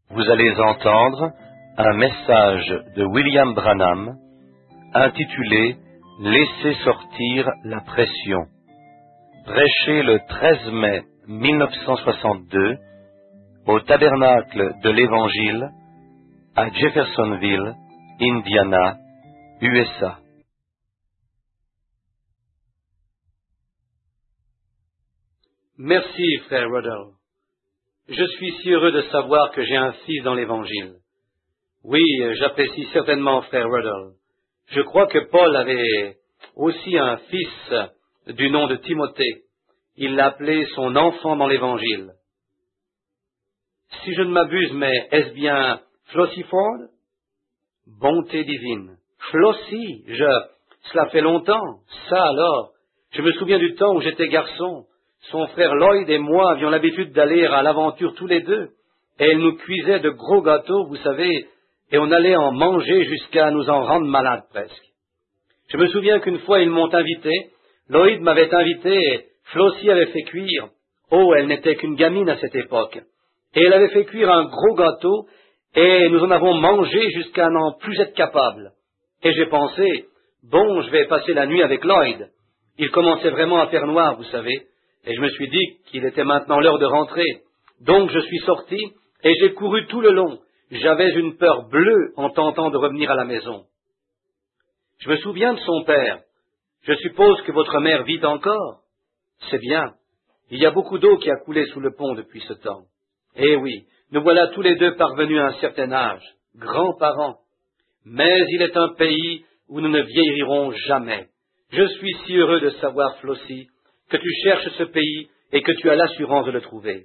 Vous allez entendre un message de William Branham intitulé « Laissez sortir la pression », prêché le 13 mai 1962 au Tabernacle de l'Évangile à Jeffersonville, Indiana, USA. Merci, frère Ruddle. Je suis si heureux de savoir que j'ai un fils dans l'Évangile. Oui, j'apprécie certainement frère Ruddle. Je crois que Paul avait aussi un fils du nom de Timothée. Il l'appelait son enfant dans l'Évangile. Si je ne m'abuse, mais est-ce bien Flossie Ford? Bonté divine. Flossie, cela fait longtemps. Ça alors. Je me souviens du temps où j'étais garçon. Son frère Lloyd et moi avions l'habitude d'aller à l'aventure tous les deux, et elle nous cuisait de gros gâteaux, vous savez, et on allait en manger jusqu'à nous en rendre malades presque. Je me souviens qu'une fois ils m'ont invité, Lloyd m'avait invité, et Flossie avait fait cuire, oh, elle n'était qu'une gamine à cette époque, et elle avait fait cuire un gros gâteau, et nous en avons mangé jusqu'à n'en plus être capable. Et j'ai pensé, bon, je vais passer la nuit avec Lloyd. Il commençait vraiment à faire noir, vous savez. Et je me suis dit qu'il était maintenant l'heure de rentrer. Donc je suis sorti et j'ai couru tout le long. J'avais une peur bleue en tentant de revenir à la maison. Je me souviens de son père. Je suppose que votre mère vit encore. C'est bien. Il y a beaucoup d'eau qui a coulé sous le pont depuis ce temps. Eh oui, nous voilà tous les deux parvenus à un certain âge, grands-parents. Mais il est un pays où nous ne vieillirons jamais. Je suis si heureux de savoir, Flossie, que tu cherches ce pays et que tu as l'assurance de le trouver.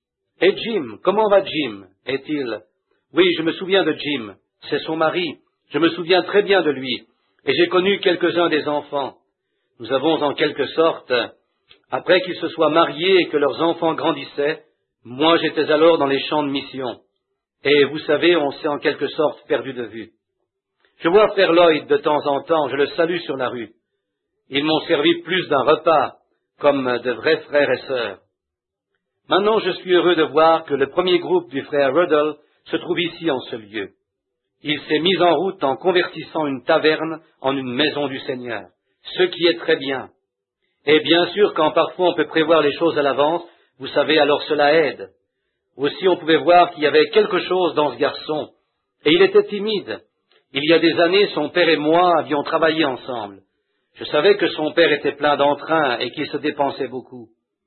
Et Jim, comment va Jim? Est-il? Oui, je me souviens de Jim. C'est son mari. Je me souviens très bien de lui. Et j'ai connu quelques-uns des enfants. Nous avons en quelque sorte, après qu'ils se soient mariés et que leurs enfants grandissaient, moi j'étais alors dans les champs de mission. Et vous savez, on s'est en quelque sorte perdu de vue. Je vois frère Lloyd de temps en temps, je le salue sur la rue. Ils m'ont servi plus d'un repas, comme de vrais frères et sœurs. Maintenant, je suis heureux de voir que le premier groupe du frère Ruddle se trouve ici en ce lieu. Il s'est mis en route en convertissant une taverne en une maison du Seigneur, ce qui est très bien. Et bien sûr, quand parfois on peut prévoir les choses à l'avance, vous savez, alors cela aide. Aussi, on pouvait voir qu'il y avait quelque chose dans ce garçon, et il était timide. Il y a des années, son père et moi avions travaillé ensemble. Je savais que son père était plein d'entrain et qu'il se dépensait beaucoup.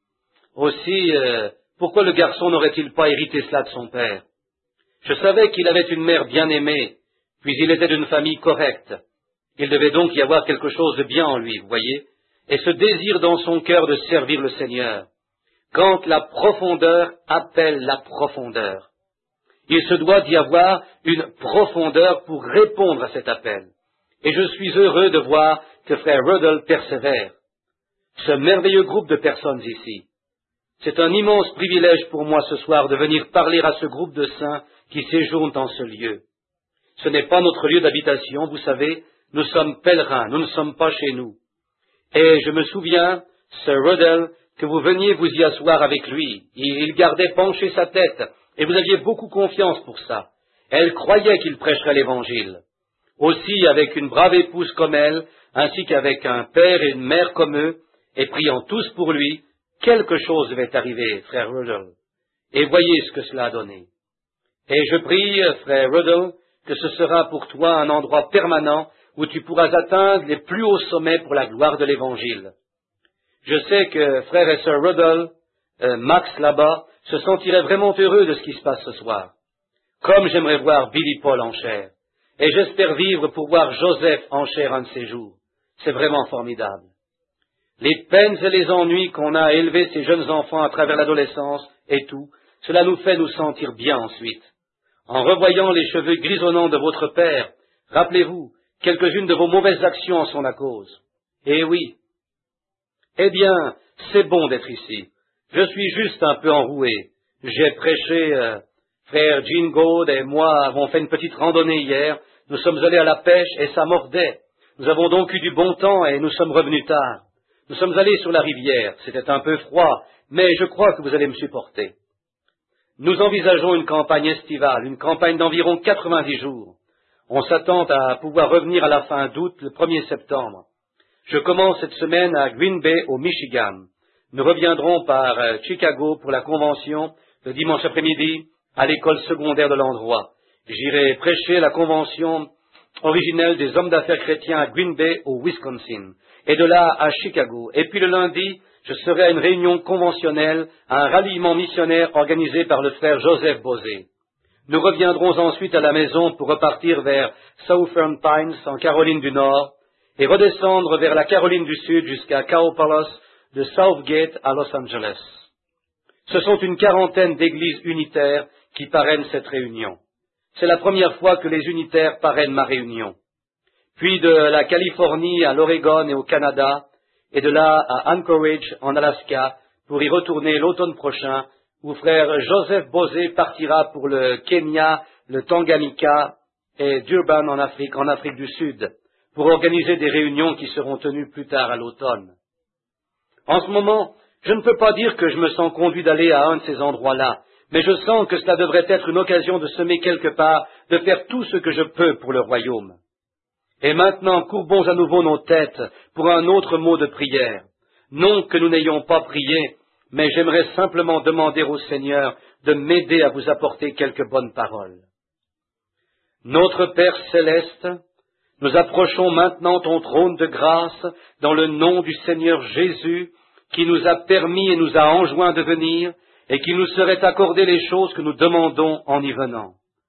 Aussi, pourquoi le garçon n'aurait-il pas hérité cela de son père? Je savais qu'il avait une mère bien-aimée, puis il était d'une famille correcte. Il devait donc y avoir quelque chose de bien en lui, vous voyez, et ce désir dans son cœur de servir le Seigneur. Quand la profondeur appelle la profondeur, il se doit d'y avoir une profondeur pour répondre à cet appel. Et je suis heureux de voir que frère Ruddle persévère. Ce merveilleux groupe de personnes ici. C'est un immense privilège pour moi ce soir de venir parler à ce groupe de saints qui séjournent en ce lieu. Ce n'est pas notre lieu d'habitation, vous savez, nous sommes pèlerins, nous ne sommes pas chez nous. Et je me souviens, Sir Ruddle, que vous veniez vous y asseoir avec lui. Il gardait penché sa tête, et vous aviez beaucoup confiance pour ça. Elle croyait qu'il prêcherait l'Évangile. Aussi, avec une brave épouse comme elle, ainsi qu'avec un père et une mère comme eux, et priant tous pour lui, quelque chose devait arriver, frère Ruddle. Et voyez ce que cela a donné. Et je prie, frère Ruddle, que ce sera pour toi un endroit permanent où tu pourras atteindre les plus hauts sommets pour la gloire de l'Évangile. Je sais que frère et sœur Ruddle, Max là-bas, se sentirait vraiment heureux de ce qui se passe ce soir. Comme j'aimerais voir Billy Paul en chair. Et j'espère vivre pour voir Joseph en chair un de ces jours. C'est vraiment formidable. Les peines et les ennuis qu'on a à élever ces jeunes enfants à travers l'adolescence et tout, cela nous fait nous sentir bien ensuite. En revoyant les cheveux grisonnants de votre père, rappelez-vous, quelques-unes de vos mauvaises actions en sont la cause. Eh oui. Eh bien, c'est bon d'être ici. Je suis juste un peu enroué. J'ai prêché... Frère Jean Gaud et moi avons fait une petite randonnée hier. Nous sommes allés à la pêche et ça mordait. Nous avons donc eu du bon temps et nous sommes revenus tard. Nous sommes allés sur la rivière. C'était un peu froid, mais je crois que vous allez me supporter. Nous envisageons une campagne estivale, une campagne d'environ 90 jours. On s'attend à pouvoir revenir à la fin d'août, le 1er septembre. Je commence cette semaine à Green Bay, au Michigan. Nous reviendrons par Chicago pour la convention le dimanche après-midi à l'école secondaire de l'endroit. J'irai prêcher la convention originelle des hommes d'affaires chrétiens à Green Bay, au Wisconsin, et de là à Chicago. Et puis le lundi, je serai à une réunion conventionnelle, à un ralliement missionnaire organisé par le frère Joseph Bosé. Nous reviendrons ensuite à la maison pour repartir vers Southern Pines, en Caroline du Nord, et redescendre vers la Caroline du Sud jusqu'à Cowpallas, de Southgate à Los Angeles. Ce sont une quarantaine d'églises unitaires qui parrainent cette réunion. C'est la première fois que les unitaires parrainent ma réunion. Puis de la Californie à l'Oregon et au Canada, et de là à Anchorage en Alaska, pour y retourner l'automne prochain, où frère Joseph Bosé partira pour le Kenya, le Tanganyika et Durban en Afrique du Sud, pour organiser des réunions qui seront tenues plus tard à l'automne. En ce moment, je ne peux pas dire que je me sens conduit d'aller à un de ces endroits-là, mais je sens que cela devrait être une occasion de semer quelque part, de faire tout ce que je peux pour le royaume. Et maintenant, courbons à nouveau nos têtes pour un autre mot de prière. Non que nous n'ayons pas prié, mais j'aimerais simplement demander au Seigneur de m'aider à vous apporter quelques bonnes paroles. Notre Père céleste, nous approchons maintenant ton trône de grâce dans le nom du Seigneur Jésus, qui nous a permis et nous a enjoint de venir, et qui nous serait accordé les choses que nous demandons en y venant.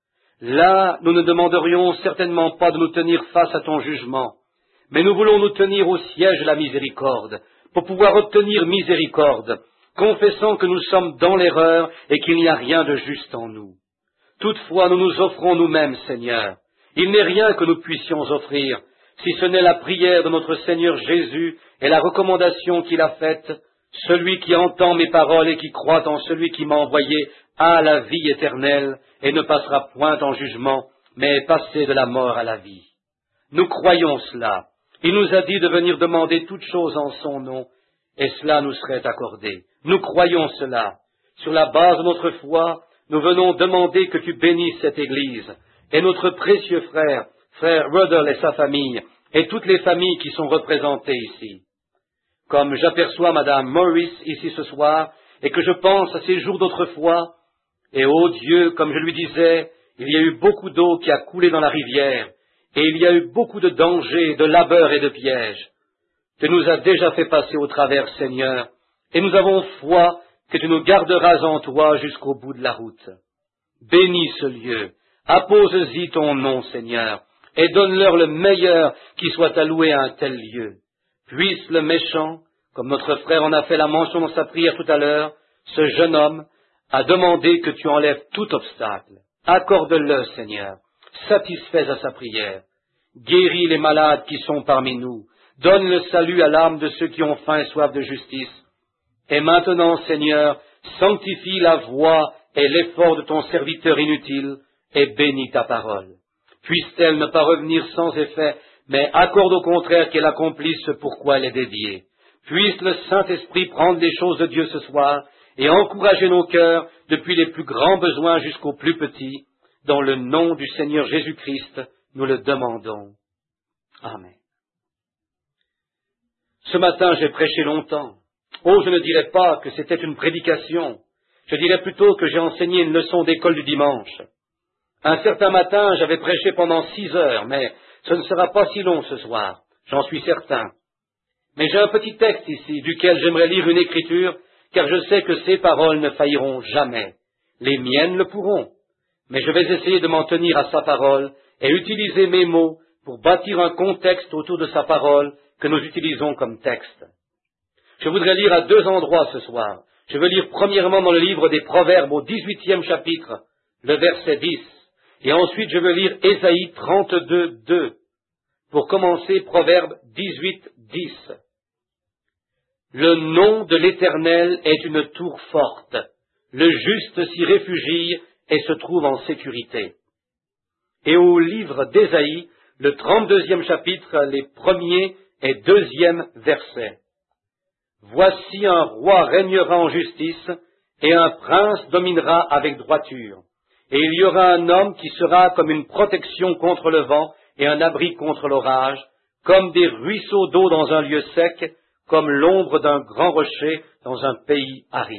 Là, nous ne demanderions certainement pas de nous tenir face à ton jugement, mais nous voulons nous tenir au siège de la miséricorde, pour pouvoir obtenir miséricorde, confessant que nous sommes dans l'erreur et qu'il n'y a rien de juste en nous. Toutefois, nous nous offrons nous-mêmes, Seigneur. Il n'est rien que nous puissions offrir, si ce n'est la prière de notre Seigneur Jésus et la recommandation qu'il a faite. Celui qui entend mes paroles et qui croit en celui qui m'a envoyé a la vie éternelle et ne passera point en jugement, mais est passé de la mort à la vie. Nous croyons cela. Il nous a dit de venir demander toutes choses en son nom, et cela nous serait accordé. Nous croyons cela. Sur la base de notre foi, nous venons demander que tu bénisses cette Église, et notre précieux frère Ruddle et sa famille, et toutes les familles qui sont représentées ici. Comme j'aperçois Madame Morris ici ce soir, et que je pense à ces jours d'autrefois, et ô Dieu, comme je lui disais, il y a eu beaucoup d'eau qui a coulé dans la rivière, et il y a eu beaucoup de dangers, de labeurs et de pièges. Tu nous as déjà fait passer au travers, Seigneur, et nous avons foi que tu nous garderas en toi jusqu'au bout de la route. Bénis ce lieu, appose-y ton nom, Seigneur, et donne-leur le meilleur qui soit alloué à un tel lieu. Puisse le méchant, comme notre frère en a fait la mention dans sa prière tout à l'heure, ce jeune homme a demandé que tu enlèves tout obstacle. Accorde-le, Seigneur, satisfais à sa prière. Guéris les malades qui sont parmi nous. Donne le salut à l'âme de ceux qui ont faim et soif de justice. Et maintenant, Seigneur, sanctifie la voix et l'effort de ton serviteur inutile, et bénis ta parole. Puisse-t-elle ne pas revenir sans effet, mais accorde au contraire qu'elle accomplisse ce pourquoi elle est dédiée. Puisse le Saint-Esprit prendre les choses de Dieu ce soir et encourager nos cœurs depuis les plus grands besoins jusqu'aux plus petits. Dans le nom du Seigneur Jésus-Christ, nous le demandons. Amen. Ce matin, j'ai prêché longtemps. Oh, je ne dirais pas que c'était une prédication. Je dirais plutôt que j'ai enseigné une leçon d'école du dimanche. Un certain matin, j'avais prêché pendant 6 heures, mais ce ne sera pas si long ce soir, j'en suis certain. Mais j'ai un petit texte ici, duquel j'aimerais lire une écriture, car je sais que ces paroles ne failliront jamais. Les miennes le pourront, mais je vais essayer de m'en tenir à sa parole et utiliser mes mots pour bâtir un contexte autour de sa parole que nous utilisons comme texte. Je voudrais lire à 2 endroits ce soir. Je veux lire premièrement dans le livre des Proverbes au 18e chapitre, le verset 10, et ensuite je veux lire Ésaïe 32, 2. Pour commencer, Proverbe 18, 10. Le nom de l'Éternel est une tour forte. Le juste s'y réfugie et se trouve en sécurité. Et au livre d'Ésaïe, le 32e chapitre, les 1er et 2e versets. Voici un roi régnera en justice, et un prince dominera avec droiture. Et il y aura un homme qui sera comme une protection contre le vent et un abri contre l'orage, comme des ruisseaux d'eau dans un lieu sec, comme l'ombre d'un grand rocher dans un pays aride.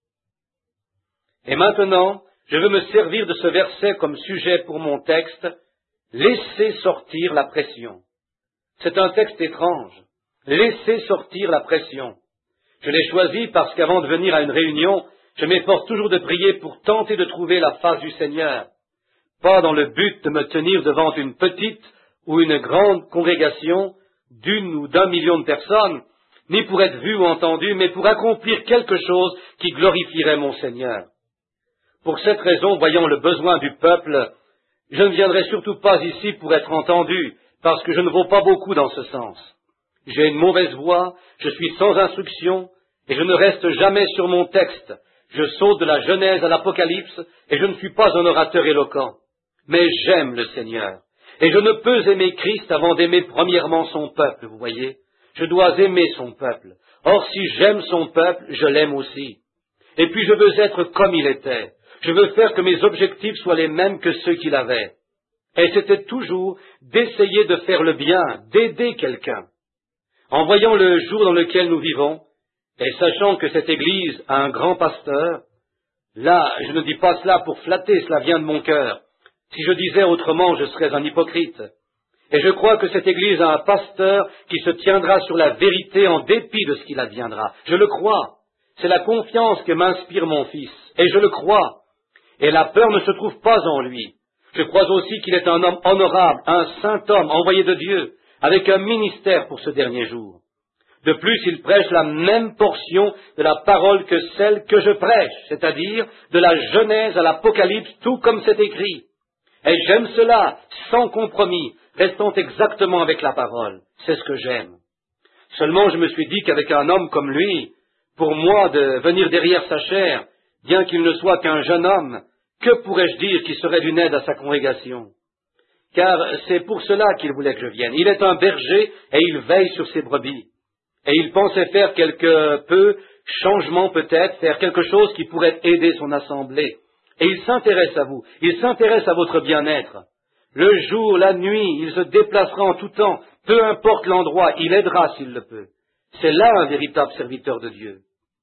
Et maintenant, je veux me servir de ce verset comme sujet pour mon texte, « Laissez sortir la pression ». C'est un texte étrange. « Laissez sortir la pression ». Je l'ai choisi parce qu'avant de venir à une réunion, je m'efforce toujours de prier pour tenter de trouver la face du Seigneur, pas dans le but de me tenir devant une petite ou une grande congrégation d'une ou d'un million de personnes, ni pour être vu ou entendu, mais pour accomplir quelque chose qui glorifierait mon Seigneur. Pour cette raison, voyant le besoin du peuple, je ne viendrai surtout pas ici pour être entendu, parce que je ne vaux pas beaucoup dans ce sens. J'ai une mauvaise voix, je suis sans instruction, et je ne reste jamais sur mon texte. Je saute de la Genèse à l'Apocalypse, et je ne suis pas un orateur éloquent. Mais j'aime le Seigneur, et je ne peux aimer Christ avant d'aimer premièrement son peuple, vous voyez. Je dois aimer son peuple. Or, si j'aime son peuple, je l'aime aussi. Et puis je veux être comme il était. Je veux faire que mes objectifs soient les mêmes que ceux qu'il avait. Et c'était toujours d'essayer de faire le bien, d'aider quelqu'un. En voyant le jour dans lequel nous vivons, et sachant que cette Église a un grand pasteur, là, je ne dis pas cela pour flatter, cela vient de mon cœur. Si je disais autrement, je serais un hypocrite. Et je crois que cette Église a un pasteur qui se tiendra sur la vérité en dépit de ce qu'il adviendra. Je le crois. C'est la confiance que m'inspire mon fils. Et je le crois. Et la peur ne se trouve pas en lui. Je crois aussi qu'il est un homme honorable, un saint homme envoyé de Dieu, avec un ministère pour ce dernier jour. De plus, il prêche la même portion de la parole que celle que je prêche, c'est-à-dire de la Genèse à l'Apocalypse, tout comme c'est écrit. Et j'aime cela, sans compromis, restant exactement avec la parole. C'est ce que j'aime. Seulement, je me suis dit qu'avec un homme comme lui, pour moi, de venir derrière sa chair, bien qu'il ne soit qu'un jeune homme, que pourrais-je dire qui serait d'une aide à sa congrégation? Car c'est pour cela qu'il voulait que je vienne. Il est un berger et il veille sur ses brebis. Et il pensait faire quelque peu changement peut-être, faire quelque chose qui pourrait aider son assemblée. Et il s'intéresse à vous, il s'intéresse à votre bien-être. Le jour, la nuit, il se déplacera en tout temps, peu importe l'endroit, il aidera s'il le peut. C'est là un véritable serviteur de Dieu.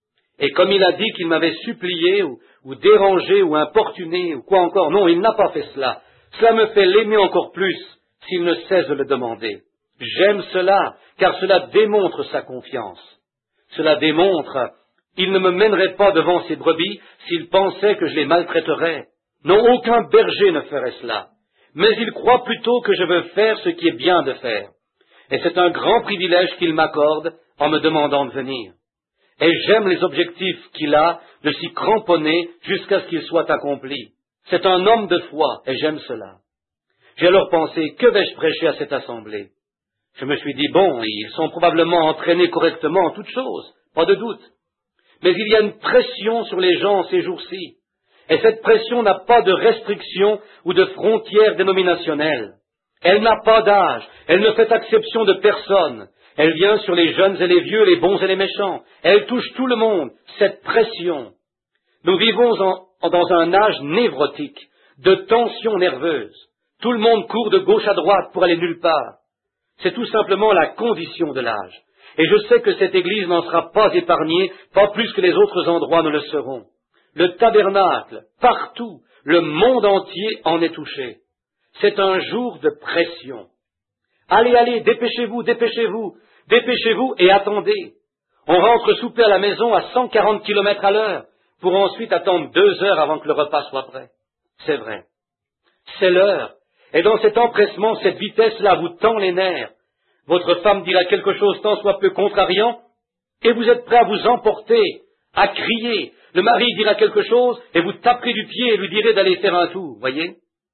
Et comme il a dit qu'il m'avait supplié, ou dérangé, ou importuné, ou quoi encore, non, il n'a pas fait cela. Cela me fait l'aimer encore plus, s'il ne cesse de le demander. J'aime cela, car cela démontre sa confiance. Cela démontre, il ne me mènerait pas devant ses brebis s'il pensait que je les maltraiterais. Non, aucun berger ne ferait cela. Mais il croit plutôt que je veux faire ce qui est bien de faire. Et c'est un grand privilège qu'il m'accorde en me demandant de venir. Et j'aime les objectifs qu'il a de s'y cramponner jusqu'à ce qu'ils soient accomplis. C'est un homme de foi, et j'aime cela. J'ai alors pensé, que vais-je prêcher à cette assemblée? Je me suis dit, bon, ils sont probablement entraînés correctement en toutes choses, pas de doute. Mais il y a une pression sur les gens en ces jours-ci. Et cette pression n'a pas de restrictions ou de frontières dénominationnelles. Elle n'a pas d'âge, elle ne fait exception de personne. Elle vient sur les jeunes et les vieux, les bons et les méchants. Elle touche tout le monde, cette pression. Nous vivons dans un âge névrotique, de tension nerveuse. Tout le monde court de gauche à droite pour aller nulle part. C'est tout simplement la condition de l'âge. Et je sais que cette Église n'en sera pas épargnée, pas plus que les autres endroits ne le seront. Le tabernacle, partout, le monde entier en est touché. C'est un jour de pression. Allez, allez, dépêchez-vous, dépêchez-vous, dépêchez-vous et attendez. On rentre souper à la maison à 140 km à l'heure, pour ensuite attendre 2 heures avant que le repas soit prêt. C'est vrai. C'est l'heure. Et dans cet empressement, cette vitesse-là vous tend les nerfs. Votre femme dira quelque chose tant soit peu contrariant, et vous êtes prêt à vous emporter, à crier. Le mari dira quelque chose, et vous taperez du pied et lui direz d'aller faire un tour, voyez.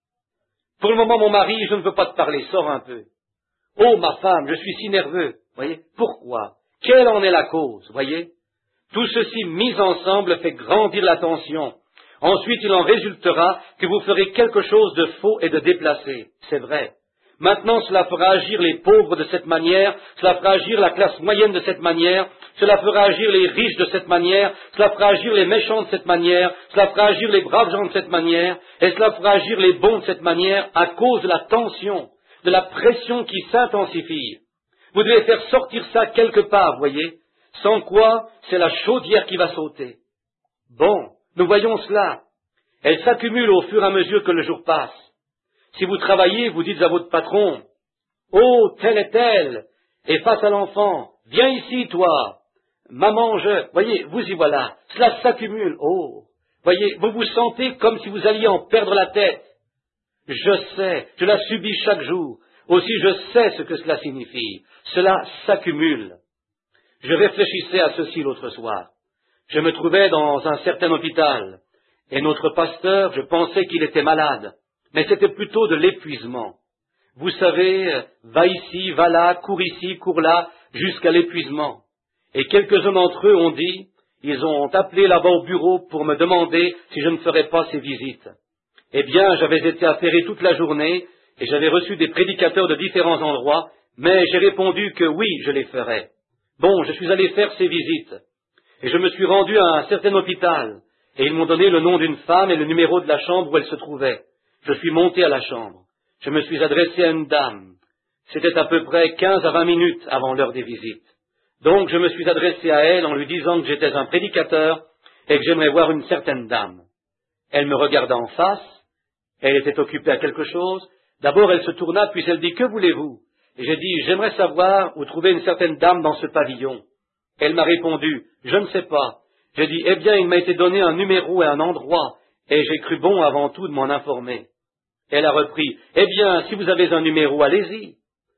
Pour le moment, mon mari, je ne veux pas te parler, sors un peu. Oh, ma femme, je suis si nerveux, voyez. Pourquoi? Quelle en est la cause, voyez? Tout ceci mis ensemble fait grandir la tension. Ensuite, il en résultera que vous ferez quelque chose de faux et de déplacé. C'est vrai. Maintenant, cela fera agir les pauvres de cette manière, cela fera agir la classe moyenne de cette manière, cela fera agir les riches de cette manière, cela fera agir les méchants de cette manière, cela fera agir les braves gens de cette manière, et cela fera agir les bons de cette manière à cause de la tension, de la pression qui s'intensifie. Vous devez faire sortir ça quelque part, voyez, sans quoi c'est la chaudière qui va sauter. Bon, nous voyons cela. Elle s'accumule au fur et à mesure que le jour passe. Si vous travaillez, vous dites à votre patron, « Oh, tel et tel, et face à l'enfant, viens ici, toi, maman, je... » Voyez, vous y voilà, cela s'accumule. Oh, voyez, vous vous sentez comme si vous alliez en perdre la tête. Je sais, je la subis chaque jour. Aussi, je sais ce que cela signifie. Cela s'accumule. Je réfléchissais à ceci l'autre soir. Je me trouvais dans un certain hôpital, et notre pasteur, je pensais qu'il était malade, mais c'était plutôt de l'épuisement. Vous savez, va ici, va là, cours là, jusqu'à l'épuisement. Et quelques-uns d'entre eux ont dit, ils ont appelé là-bas au bureau pour me demander si je ne ferais pas ces visites. Eh bien, j'avais été affairé toute la journée, et j'avais reçu des prédicateurs de différents endroits, mais j'ai répondu que oui, je les ferais. Bon, je suis allé faire ces visites, et je me suis rendu à un certain hôpital, et ils m'ont donné le nom d'une femme et le numéro de la chambre où elle se trouvait. Je suis monté à la chambre. Je me suis adressé à une dame. C'était à peu près 15 à 20 minutes avant l'heure des visites. Donc je me suis adressé à elle en lui disant que j'étais un prédicateur et que j'aimerais voir une certaine dame. Elle me regarda en face. Elle était occupée à quelque chose. D'abord elle se tourna, puis elle dit « Que voulez-vous » Et j'ai dit « J'aimerais savoir où trouver une certaine dame dans ce pavillon. » Elle m'a répondu « Je ne sais pas. » J'ai dit « Eh bien, il m'a été donné un numéro et un endroit, et j'ai cru bon avant tout de m'en informer. » Elle a repris « Eh bien, si vous avez un numéro, allez-y. »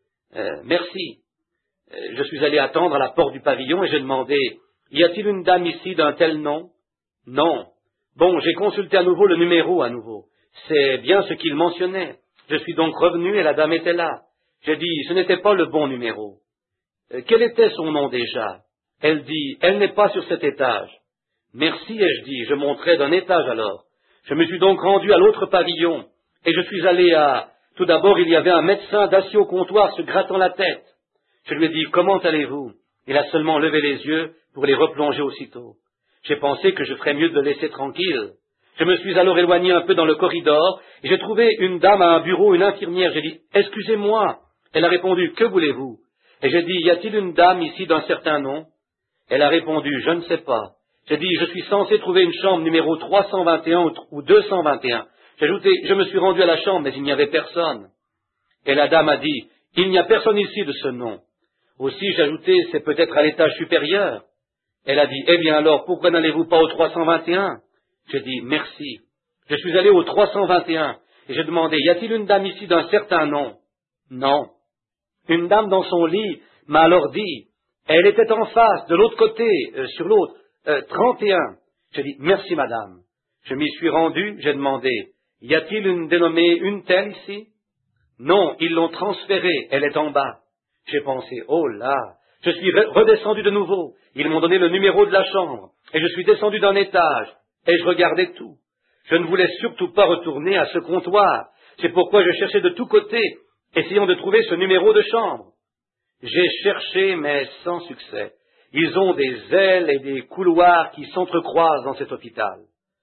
Merci. Je suis allé attendre à la porte du pavillon et j'ai demandé « Y a-t-il une dame ici d'un tel nom ?» Non. Bon, j'ai consulté à nouveau le numéro à nouveau. C'est bien ce qu'il mentionnait. Je suis donc revenu et la dame était là. J'ai dit « Ce n'était pas le bon numéro. » Quel était son nom déjà? Elle dit « Elle n'est pas sur cet étage. » Merci, ai-je dit, je monterai d'un étage alors. Je me suis donc rendu à l'autre pavillon, et je suis allé à... Tout d'abord, il y avait un médecin assis au comptoir se grattant la tête. Je lui ai dit, comment allez-vous? Il a seulement levé les yeux pour les replonger aussitôt. J'ai pensé que je ferais mieux de le laisser tranquille. Je me suis alors éloigné un peu dans le corridor, et j'ai trouvé une dame à un bureau, une infirmière. J'ai dit, excusez-moi. Elle a répondu, que voulez-vous? Et j'ai dit, y a-t-il une dame ici d'un certain nom? Elle a répondu, je ne sais pas. J'ai dit, je suis censé trouver une chambre numéro 321 ou 221. J'ai ajouté, je me suis rendu à la chambre, mais il n'y avait personne. Et la dame a dit, il n'y a personne ici de ce nom. Aussi, j'ai ajouté, c'est peut-être à l'étage supérieur. Elle a dit, eh bien alors, pourquoi n'allez-vous pas au 321? J'ai dit, merci. Je suis allé au 321 et j'ai demandé, y a-t-il une dame ici d'un certain nom? Non. Une dame dans son lit m'a alors dit, elle était en face, de l'autre côté, sur l'autre, 31. J'ai dit, merci madame. Je m'y suis rendu, j'ai demandé, y a-t-il une dénommée une telle ici? Non, ils l'ont transférée, elle est en bas. J'ai pensé, oh là, je suis redescendu de nouveau. Ils m'ont donné le numéro de la chambre, et je suis descendu d'un étage, et je regardais tout. Je ne voulais surtout pas retourner à ce comptoir. C'est pourquoi je cherchais de tous côtés, essayant de trouver ce numéro de chambre. J'ai cherché, mais sans succès. Ils ont des ailes et des couloirs qui s'entrecroisent dans cet hôpital.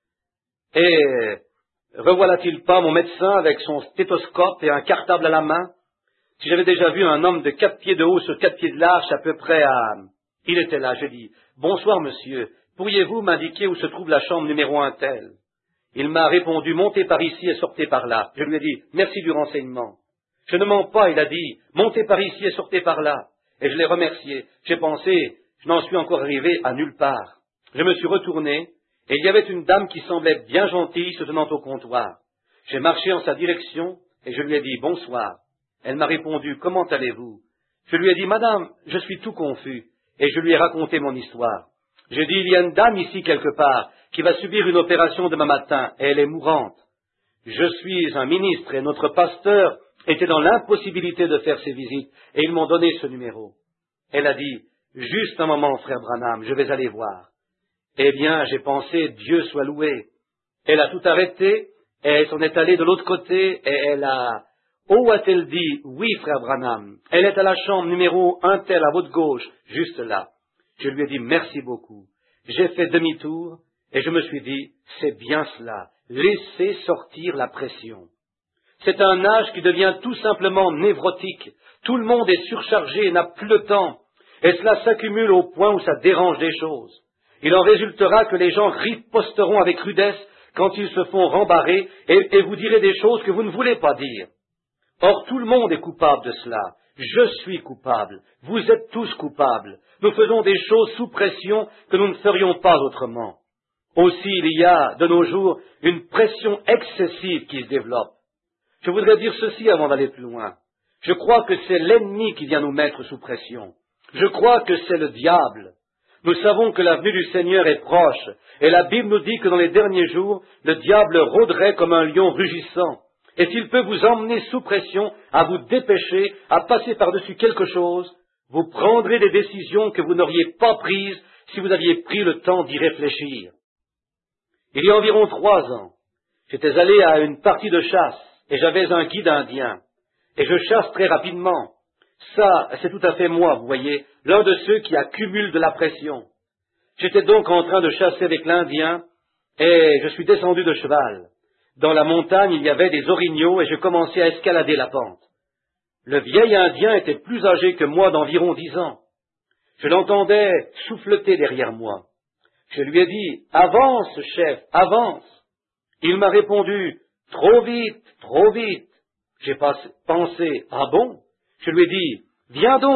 Et revoilà-t-il pas mon médecin avec son stéthoscope et un cartable à la main? Si j'avais déjà vu un homme de 4 pieds de haut sur 4 pieds de large, à peu près à... Il était là, je dis, bonsoir monsieur, pourriez-vous m'indiquer où se trouve la chambre numéro un tel? Il m'a répondu, montez par ici et sortez par là. Je lui ai dit, merci du renseignement. Je ne mens pas, il a dit, montez par ici et sortez par là. Et je l'ai remercié. J'ai pensé, je n'en suis encore arrivé à nulle part. Je me suis retourné, et il y avait une dame qui semblait bien gentille se tenant au comptoir. J'ai marché en sa direction, et je lui ai dit, bonsoir. Elle m'a répondu, comment allez-vous? Je lui ai dit, madame, je suis tout confus, et je lui ai raconté mon histoire. J'ai dit, il y a une dame ici quelque part, qui va subir une opération demain matin, et elle est mourante. Je suis un ministre, et notre pasteur était dans l'impossibilité de faire ses visites, et ils m'ont donné ce numéro. Elle a dit, juste un moment, frère Branham, je vais aller voir. Eh bien, j'ai pensé, Dieu soit loué. Elle a tout arrêté, et elle s'en est allée de l'autre côté, et elle a... Oh, a-t-elle dit, oui, frère Branham, elle est à la chambre numéro un tel à votre gauche, juste là. Je lui ai dit merci beaucoup. J'ai fait demi-tour et je me suis dit, c'est bien cela, laissez sortir la pression. C'est un âge qui devient tout simplement névrotique. Tout le monde est surchargé et n'a plus le temps. Et cela s'accumule au point où ça dérange des choses. Il en résultera que les gens riposteront avec rudesse quand ils se font rembarrer et vous direz des choses que vous ne voulez pas dire. Or, tout le monde est coupable de cela. Je suis coupable. Vous êtes tous coupables. Nous faisons des choses sous pression que nous ne ferions pas autrement. Aussi, il y a, de nos jours, une pression excessive qui se développe. Je voudrais dire ceci avant d'aller plus loin. Je crois que c'est l'ennemi qui vient nous mettre sous pression. Je crois que c'est le diable. Nous savons que la venue du Seigneur est proche, et la Bible nous dit que dans les derniers jours, le diable rôderait comme un lion rugissant. Et s'il peut vous emmener sous pression, à vous dépêcher, à passer par-dessus quelque chose, vous prendrez des décisions que vous n'auriez pas prises si vous aviez pris le temps d'y réfléchir. Il y a environ 3 ans, j'étais allé à une partie de chasse, et j'avais un guide indien. Et je chasse très rapidement. Ça, c'est tout à fait moi, vous voyez, l'un de ceux qui accumulent de la pression. J'étais donc en train de chasser avec l'Indien, et je suis descendu de cheval. Dans la montagne, il y avait des orignaux, et je commençais à escalader la pente. Le vieil Indien était plus âgé que moi d'environ 10 ans. Je l'entendais souffleter derrière moi. Je lui ai dit, « Avance, chef, avance !» Il m'a répondu, « Trop vite, trop vite !» J'ai pensé, « Ah bon ?» Je lui ai dit, « Viens donc !»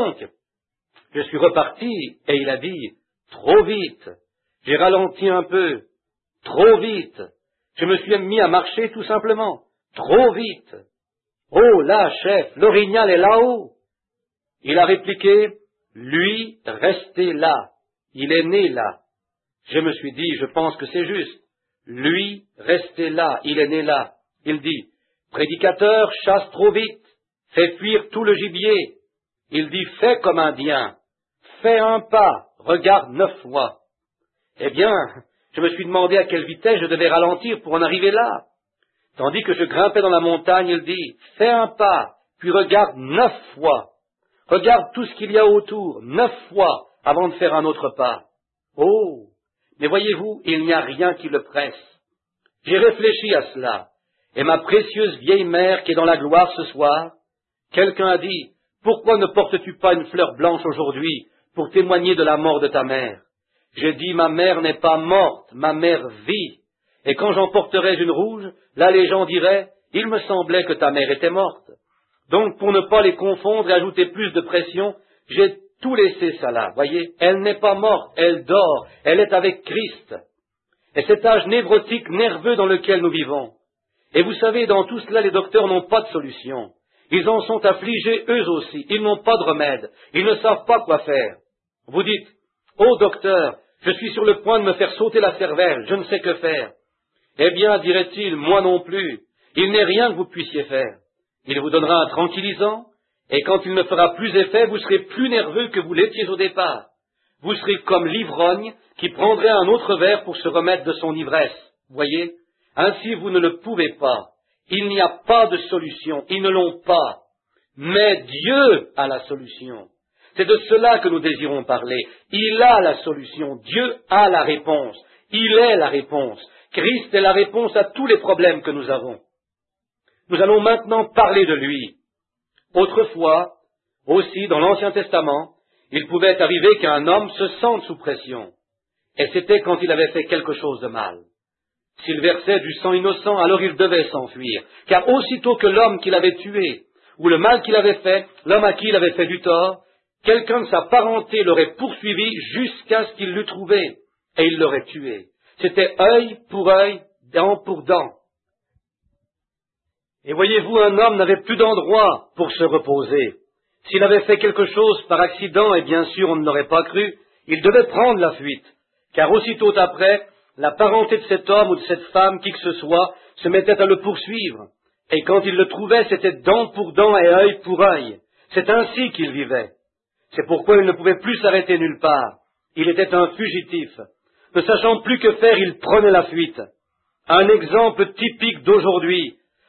Je suis reparti, et il a dit, « Trop vite !» J'ai ralenti un peu, « Trop vite !» Je me suis mis à marcher tout simplement, « Trop vite !» « Oh là, chef, l'orignal est là-haut !» Il a répliqué, « Lui, restez là, il est né là. » Je me suis dit, je pense que c'est juste. Lui, restez là, il est né là. Il dit, « Prédicateur, chasse trop vite, fais fuir tout le gibier. » Il dit, « Fais comme Indien, fais un pas, regarde 9 fois. » Eh bien, je me suis demandé à quelle vitesse je devais ralentir pour en arriver là. Tandis que je grimpais dans la montagne, il dit, « Fais un pas, puis regarde 9 fois. Regarde tout ce qu'il y a autour, 9 fois, avant de faire un autre pas. » Oh, mais voyez-vous, il n'y a rien qui le presse. J'ai réfléchi à cela, et ma précieuse vieille mère qui est dans la gloire ce soir, quelqu'un a dit, « Pourquoi ne portes-tu pas une fleur blanche aujourd'hui pour témoigner de la mort de ta mère ?» J'ai dit, « Ma mère n'est pas morte, ma mère vit. Et quand j'en porterais une rouge, là les gens diraient, « Il me semblait que ta mère était morte. » Donc pour ne pas les confondre et ajouter plus de pression, j'ai tout laissé ça là, voyez. Elle n'est pas morte, elle dort, elle est avec Christ. Et cet âge névrotique, nerveux dans lequel nous vivons. Et vous savez, dans tout cela, les docteurs n'ont pas de solution. Ils en sont affligés eux aussi, ils n'ont pas de remède, ils ne savent pas quoi faire. Vous dites, « Oh docteur, je suis sur le point de me faire sauter la cervelle, je ne sais que faire. » Eh bien, dirait-il, moi non plus, il n'est rien que vous puissiez faire. Il vous donnera un tranquillisant, et quand il ne fera plus effet, vous serez plus nerveux que vous l'étiez au départ. Vous serez comme l'ivrogne qui prendrait un autre verre pour se remettre de son ivresse. Voyez, ainsi vous ne le pouvez pas. Il n'y a pas de solution, ils ne l'ont pas. Mais Dieu a la solution. C'est de cela que nous désirons parler. Il a la solution, Dieu a la réponse, il est la réponse. Christ est la réponse à tous les problèmes que nous avons. Nous allons maintenant parler de lui. Autrefois, aussi dans l'Ancien Testament, il pouvait arriver qu'un homme se sente sous pression. Et c'était quand il avait fait quelque chose de mal. S'il versait du sang innocent, alors il devait s'enfuir. Car aussitôt que l'homme qu'il avait tué, ou le mal qu'il avait fait, l'homme à qui il avait fait du tort, quelqu'un de sa parenté l'aurait poursuivi jusqu'à ce qu'il l'eût trouvé, et il l'aurait tué. C'était œil pour œil, dent pour dent. Et voyez-vous, un homme n'avait plus d'endroit pour se reposer. S'il avait fait quelque chose par accident, et bien sûr on ne l'aurait pas cru, il devait prendre la fuite, car aussitôt après, la parenté de cet homme ou de cette femme, qui que ce soit, se mettait à le poursuivre. Et quand il le trouvait, c'était dent pour dent et œil pour œil. C'est ainsi qu'il vivait. C'est pourquoi il ne pouvait plus s'arrêter nulle part. Il était un fugitif. Ne sachant plus que faire, il prenait la fuite. Un exemple typique d'aujourd'hui.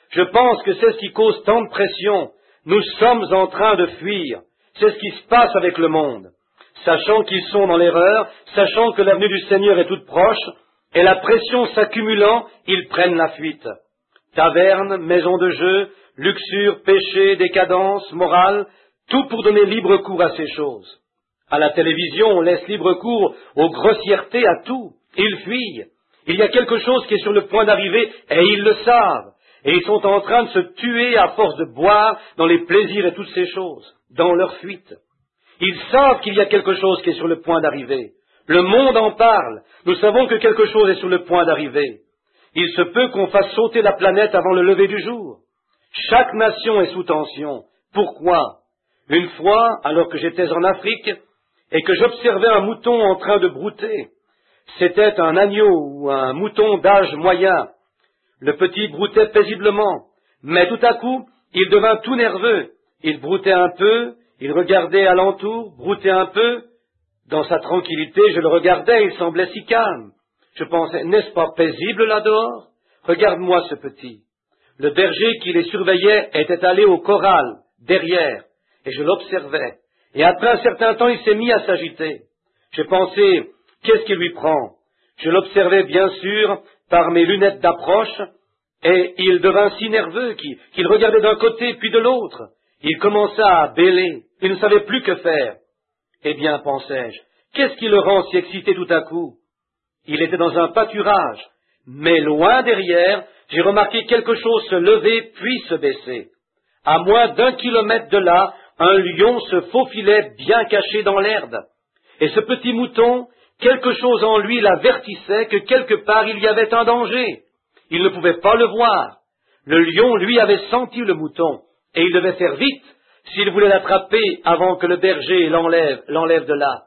Je pense que c'est ce qui cause tant de pression. Nous sommes en train de fuir. C'est ce qui se passe avec le monde. Sachant qu'ils sont dans l'erreur, sachant que l'avenue du Seigneur est toute proche, et la pression s'accumulant, ils prennent la fuite. Tavernes, maisons de jeu, luxure, péché, décadence, morale, tout pour donner libre cours à ces choses. À la télévision, on laisse libre cours aux grossièretés, à tout. Ils fuient. Il y a quelque chose qui est sur le point d'arriver, et ils le savent. Et ils sont en train de se tuer à force de boire dans les plaisirs et toutes ces choses, dans leur fuite. Ils savent qu'il y a quelque chose qui est sur le point d'arriver. Le monde en parle. Nous savons que quelque chose est sur le point d'arriver. Il se peut qu'on fasse sauter la planète avant le lever du jour. Chaque nation est sous tension. Pourquoi? Une fois, alors que j'étais en Afrique, et que j'observais un mouton en train de brouter, c'était un agneau ou un mouton d'âge moyen. Le petit broutait paisiblement, mais tout à coup, il devint tout nerveux. Il broutait un peu, il regardait alentour, broutait un peu. Dans sa tranquillité, je le regardais, il semblait si calme. Je pensais, n'est-ce pas paisible là dehors? Regarde-moi ce petit. Le berger qui les surveillait était allé au corral, derrière, et je l'observais. Et après un certain temps, il s'est mis à s'agiter. J'ai pensé, qu'est-ce qui lui prend? Je l'observais bien sûr par mes lunettes d'approche, et il devint si nerveux qu'il regardait d'un côté puis de l'autre. Il commença à bêler, il ne savait plus que faire. Eh bien, pensais-je, qu'est-ce qui le rend si excité tout à coup? Il était dans un pâturage, mais loin derrière, j'ai remarqué quelque chose se lever puis se baisser. À moins d'1 kilomètre de là, un lion se faufilait bien caché dans l'herbe. Et ce petit mouton, quelque chose en lui l'avertissait que quelque part il y avait un danger. Il ne pouvait pas le voir. Le lion, lui, avait senti le mouton, et il devait faire vite s'il voulait l'attraper avant que le berger l'enlève de là.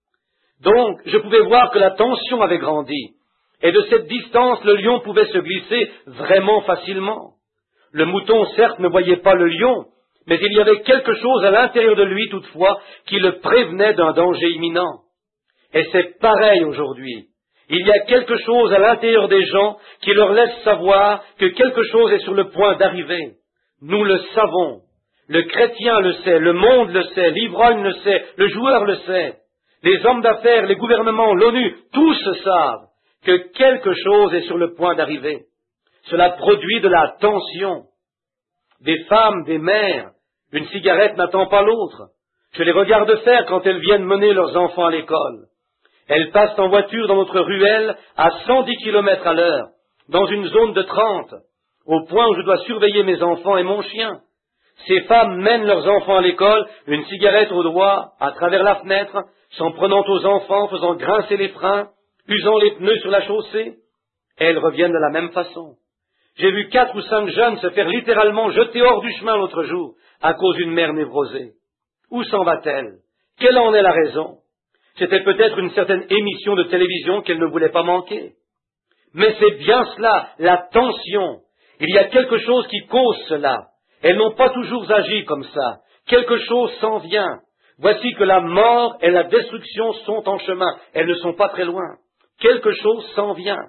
Donc, je pouvais voir que la tension avait grandi, et de cette distance, le lion pouvait se glisser vraiment facilement. Le mouton, certes, ne voyait pas le lion, mais il y avait quelque chose à l'intérieur de lui, toutefois, qui le prévenait d'un danger imminent. Et c'est pareil aujourd'hui. Il y a quelque chose à l'intérieur des gens qui leur laisse savoir que quelque chose est sur le point d'arriver. Nous le savons. Le chrétien le sait, le monde le sait, l'ivrogne le sait, le joueur le sait. Les hommes d'affaires, les gouvernements, l'ONU, tous savent que quelque chose est sur le point d'arriver. Cela produit de la tension. Des femmes, des mères, une cigarette n'attend pas l'autre. Je les regarde faire quand elles viennent mener leurs enfants à l'école. Elles passent en voiture dans notre ruelle à 110 km à l'heure, dans une zone de 30, au point où je dois surveiller mes enfants et mon chien. Ces femmes mènent leurs enfants à l'école, une cigarette au doigt, à travers la fenêtre, s'en prenant aux enfants, faisant grincer les freins, usant les pneus sur la chaussée. Elles reviennent de la même façon. J'ai vu 4 ou 5 jeunes se faire littéralement jeter hors du chemin l'autre jour, à cause d'une mère névrosée. Où s'en va-t-elle? Quelle en est la raison? C'était peut-être une certaine émission de télévision qu'elle ne voulait pas manquer. Mais c'est bien cela, la tension. Il y a quelque chose qui cause cela. Elles n'ont pas toujours agi comme ça. Quelque chose s'en vient. Voici que la mort et la destruction sont en chemin. Elles ne sont pas très loin. Quelque chose s'en vient.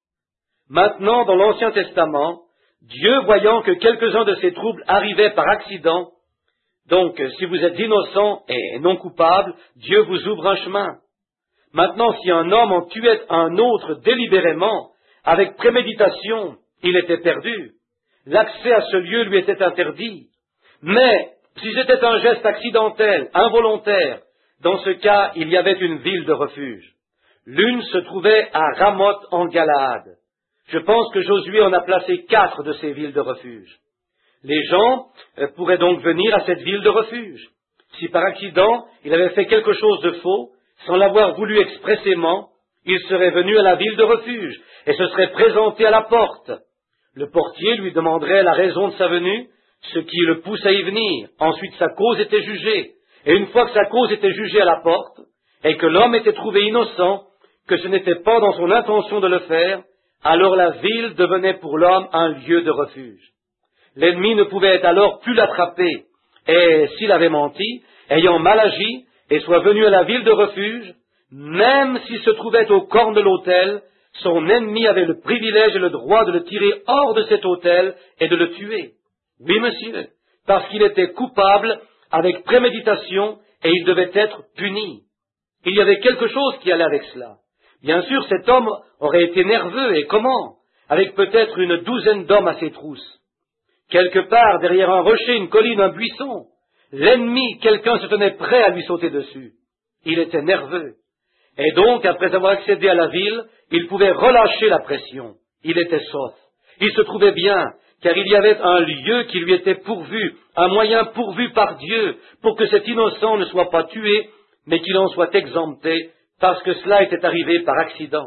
Maintenant, dans l'Ancien Testament, Dieu, voyant que quelques-uns de ces troubles arrivaient par accident, donc si vous êtes innocent et non coupable, Dieu vous ouvre un chemin. Maintenant, si un homme en tuait un autre délibérément, avec préméditation, il était perdu. L'accès à ce lieu lui était interdit. Mais, si c'était un geste accidentel, involontaire, dans ce cas, il y avait une ville de refuge. L'une se trouvait à Ramoth en Galaad. Je pense que Josué en a placé 4 de ces villes de refuge. Les gens pourraient donc venir à cette ville de refuge. Si par accident, il avait fait quelque chose de faux, sans l'avoir voulu expressément, il serait venu à la ville de refuge et se serait présenté à la porte. Le portier lui demanderait la raison de sa venue, ce qui le pousse à y venir. Ensuite, sa cause était jugée. Et une fois que sa cause était jugée à la porte, et que l'homme était trouvé innocent, que ce n'était pas dans son intention de le faire, alors la ville devenait pour l'homme un lieu de refuge. L'ennemi ne pouvait alors plus l'attraper, et s'il avait menti, ayant mal agi, et soit venu à la ville de refuge, même s'il se trouvait au corne de l'autel, son ennemi avait le privilège et le droit de le tirer hors de cet autel et de le tuer. Oui, monsieur, parce qu'il était coupable avec préméditation et il devait être puni. Il y avait quelque chose qui allait avec cela. Bien sûr, cet homme aurait été nerveux, et comment? Avec peut-être une douzaine d'hommes à ses trousses. Quelque part, derrière un rocher, une colline, un buisson, l'ennemi, quelqu'un se tenait prêt à lui sauter dessus. Il était nerveux. Et donc, après avoir accédé à la ville, il pouvait relâcher la pression. Il était sauf. Il se trouvait bien, car il y avait un lieu qui lui était pourvu, un moyen pourvu par Dieu, pour que cet innocent ne soit pas tué, mais qu'il en soit exempté, parce que cela était arrivé par accident.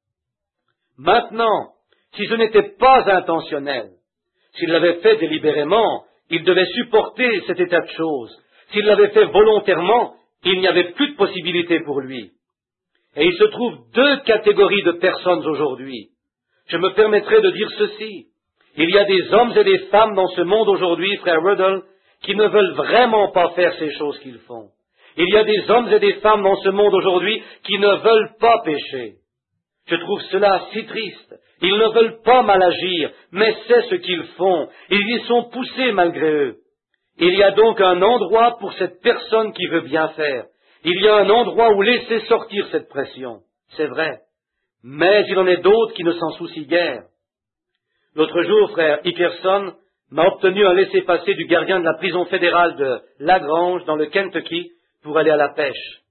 Maintenant, si ce n'était pas intentionnel, s'il l'avait fait délibérément, il devait supporter cet état de choses. S'il l'avait fait volontairement, il n'y avait plus de possibilité pour lui. Et il se trouve deux catégories de personnes aujourd'hui. Je me permettrai de dire ceci. Il y a des hommes et des femmes dans ce monde aujourd'hui, frère Ruddle, qui ne veulent vraiment pas faire ces choses qu'ils font. Il y a des hommes et des femmes dans ce monde aujourd'hui qui ne veulent pas pécher. Je trouve cela si triste. Ils ne veulent pas mal agir, mais c'est ce qu'ils font. Ils y sont poussés malgré eux. Il y a donc un endroit pour cette personne qui veut bien faire. Il y a un endroit où laisser sortir cette pression. C'est vrai. Mais il en est d'autres qui ne s'en soucient guère. L'autre jour, frère Hickerson m'a obtenu un laissez-passer du gardien de la prison fédérale de Lagrange, dans le Kentucky, pour aller à la pêche.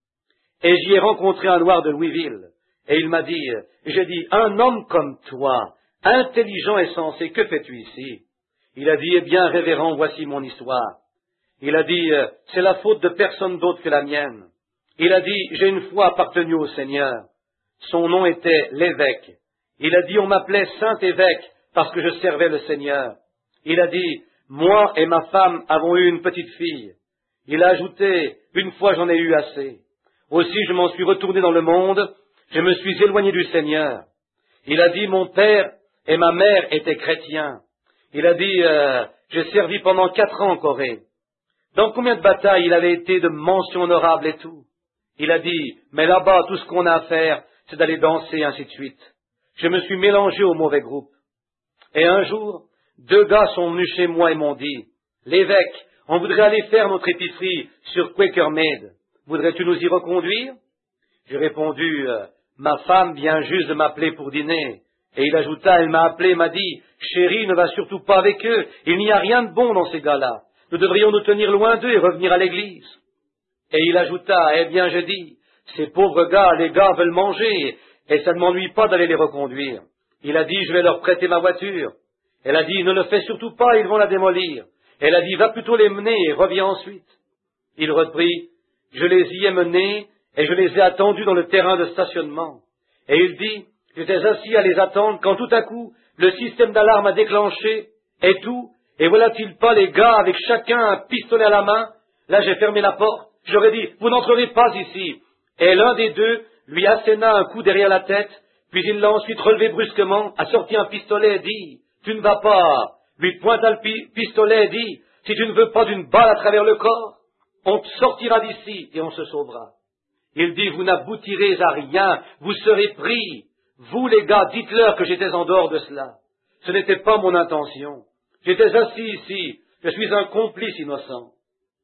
Et j'y ai rencontré un noir de Louisville. Et il m'a dit, j'ai dit, un homme comme toi, intelligent et sensé, que fais-tu ici? Il a dit, eh bien, révérend, voici mon histoire. Il a dit, c'est la faute de personne d'autre que la mienne. Il a dit, j'ai une fois appartenu au Seigneur. Son nom était l'évêque. Il a dit, on m'appelait Saint-Évêque parce que je servais le Seigneur. Il a dit, moi et ma femme avons eu une petite fille. Il a ajouté, une fois j'en ai eu assez. Aussi je m'en suis retourné dans le monde, je me suis éloigné du Seigneur. Il a dit, mon père et ma mère étaient chrétiens. Il a dit, j'ai servi pendant 4 ans en Corée. Dans combien de batailles il avait été de mention honorable et tout? Il a dit, mais là-bas, tout ce qu'on a à faire, c'est d'aller danser, ainsi de suite. Je me suis mélangé au mauvais groupe. Et un jour, 2 gars sont venus chez moi et m'ont dit, l'évêque, on voudrait aller faire notre épicerie sur Quaker Mead. Voudrais-tu nous y reconduire? J'ai répondu, ma femme vient juste de m'appeler pour dîner. Et il ajouta, elle m'a appelé et m'a dit, chérie, ne va surtout pas avec eux, il n'y a rien de bon dans ces gars-là. Nous devrions nous tenir loin d'eux et revenir à l'église. Et il ajouta, eh bien, je dis, ces pauvres gars, les gars veulent manger, et ça ne m'ennuie pas d'aller les reconduire. Il a dit, je vais leur prêter ma voiture. Elle a dit, ne le fais surtout pas, ils vont la démolir. Elle a dit, va plutôt les mener et reviens ensuite. Il reprit, je les y ai menés, et je les ai attendus dans le terrain de stationnement. Et il dit, j'étais assis à les attendre quand tout à coup, le système d'alarme a déclenché, et tout, et voilà-t-il pas les gars avec chacun un pistolet à la main? Là, j'ai fermé la porte. J'aurais dit, vous n'entrerez pas ici. Et l'un des deux lui asséna un coup derrière la tête, puis il l'a ensuite relevé brusquement, a sorti un pistolet et dit, tu ne vas pas. Lui pointa le pistolet et dit, si tu ne veux pas d'une balle à travers le corps, on te sortira d'ici et on se sauvera. Il dit, vous n'aboutirez à rien, vous serez pris. Vous, les gars, dites-leur que j'étais en dehors de cela. Ce n'était pas mon intention. J'étais assis ici, je suis un complice innocent.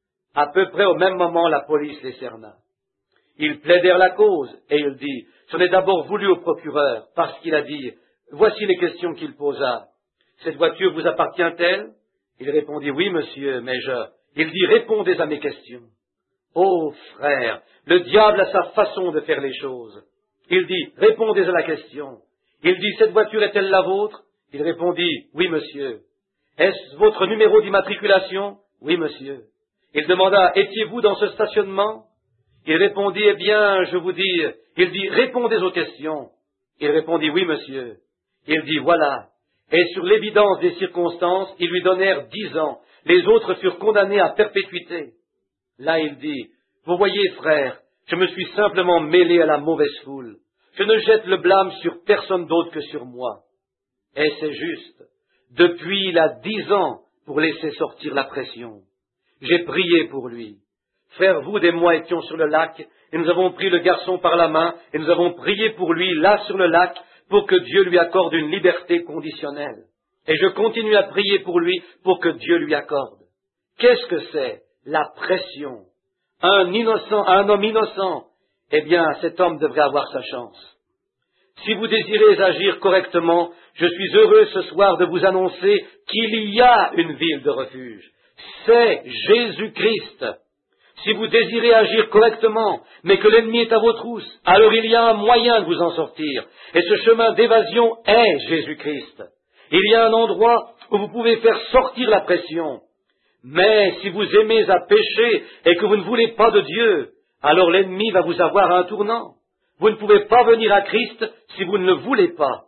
À peu près au même moment, la police les cerna. Ils plaidèrent la cause, et il dit, j'en ai d'abord voulu au procureur, parce qu'il a dit, voici les questions qu'il posa. Cette voiture vous appartient-elle? Il répondit, oui, monsieur, mais Il dit, répondez à mes questions. Oh, frère, le diable a sa façon de faire les choses. Il dit, répondez à la question. Il dit, cette voiture est-elle la vôtre? Il répondit, oui, monsieur. Est-ce votre numéro d'immatriculation? Oui, monsieur. Il demanda, étiez-vous dans ce stationnement? Il répondit, eh bien, je vous dis, il dit, répondez aux questions. Il répondit, oui, monsieur. Il dit, voilà. Et sur l'évidence des circonstances, ils lui donnèrent 10 ans. Les autres furent condamnés à perpétuité. Là, il dit, vous voyez, frère, je me suis simplement mêlé à la mauvaise foule. Je ne jette le blâme sur personne d'autre que sur moi. Et c'est juste. Depuis, il a 10 ans pour laisser sortir la pression. J'ai prié pour lui. Frère Wood et moi étions sur le lac, et nous avons pris le garçon par la main, et nous avons prié pour lui, là sur le lac, pour que Dieu lui accorde une liberté conditionnelle. Et je continue à prier pour lui, pour que Dieu lui accorde. Qu'est-ce que c'est? La pression. Un homme innocent, eh bien, cet homme devrait avoir sa chance. Si vous désirez agir correctement, je suis heureux ce soir de vous annoncer qu'il y a une ville de refuge. C'est Jésus-Christ. Si vous désirez agir correctement, mais que l'ennemi est à vos trousses, alors il y a un moyen de vous en sortir. Et ce chemin d'évasion est Jésus-Christ. Il y a un endroit où vous pouvez faire sortir la pression. Mais si vous aimez à pécher et que vous ne voulez pas de Dieu, alors l'ennemi va vous avoir à un tournant. Vous ne pouvez pas venir à Christ si vous ne le voulez pas.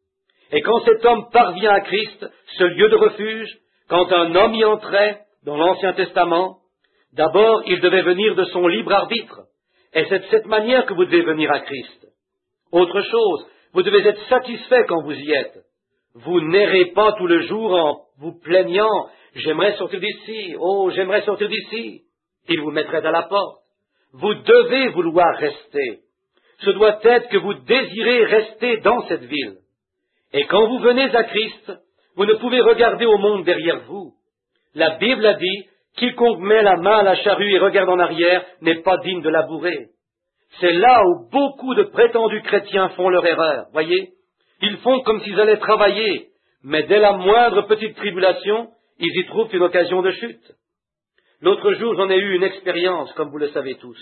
Et quand cet homme parvient à Christ, ce lieu de refuge, quand un homme y entrait dans l'Ancien Testament, d'abord il devait venir de son libre arbitre. Et c'est de cette manière que vous devez venir à Christ. Autre chose, vous devez être satisfait quand vous y êtes. Vous n'errez pas tout le jour en vous plaignant « J'aimerais sortir d'ici, oh, j'aimerais sortir d'ici ». Il vous mettrait à la porte. Vous devez vouloir rester. Ce doit être que vous désirez rester dans cette ville. Et quand vous venez à Christ, vous ne pouvez regarder au monde derrière vous. La Bible a dit « Quiconque met la main à la charrue et regarde en arrière n'est pas digne de labourer ». C'est là où beaucoup de prétendus chrétiens font leur erreur, voyez. Ils font comme s'ils allaient travailler, mais dès la moindre petite tribulation, ils y trouvent une occasion de chute. L'autre jour, j'en ai eu une expérience, comme vous le savez tous.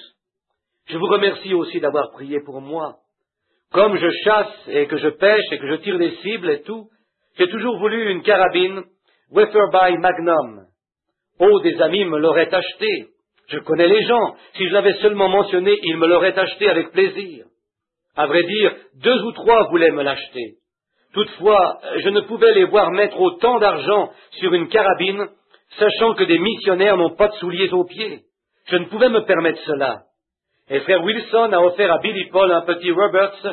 Je vous remercie aussi d'avoir prié pour moi. Comme je chasse et que je pêche et que je tire des cibles et tout, j'ai toujours voulu une carabine Weatherby Magnum. Oh, des amis me l'auraient acheté. Je connais les gens. Si je l'avais seulement mentionné, ils me l'auraient acheté avec plaisir. À vrai dire, 2 ou 3 voulaient me l'acheter. Toutefois, je ne pouvais les voir mettre autant d'argent sur une carabine, sachant que des missionnaires n'ont pas de souliers aux pieds. Je ne pouvais me permettre cela. Et frère Wilson a offert à Billy Paul un petit Roberts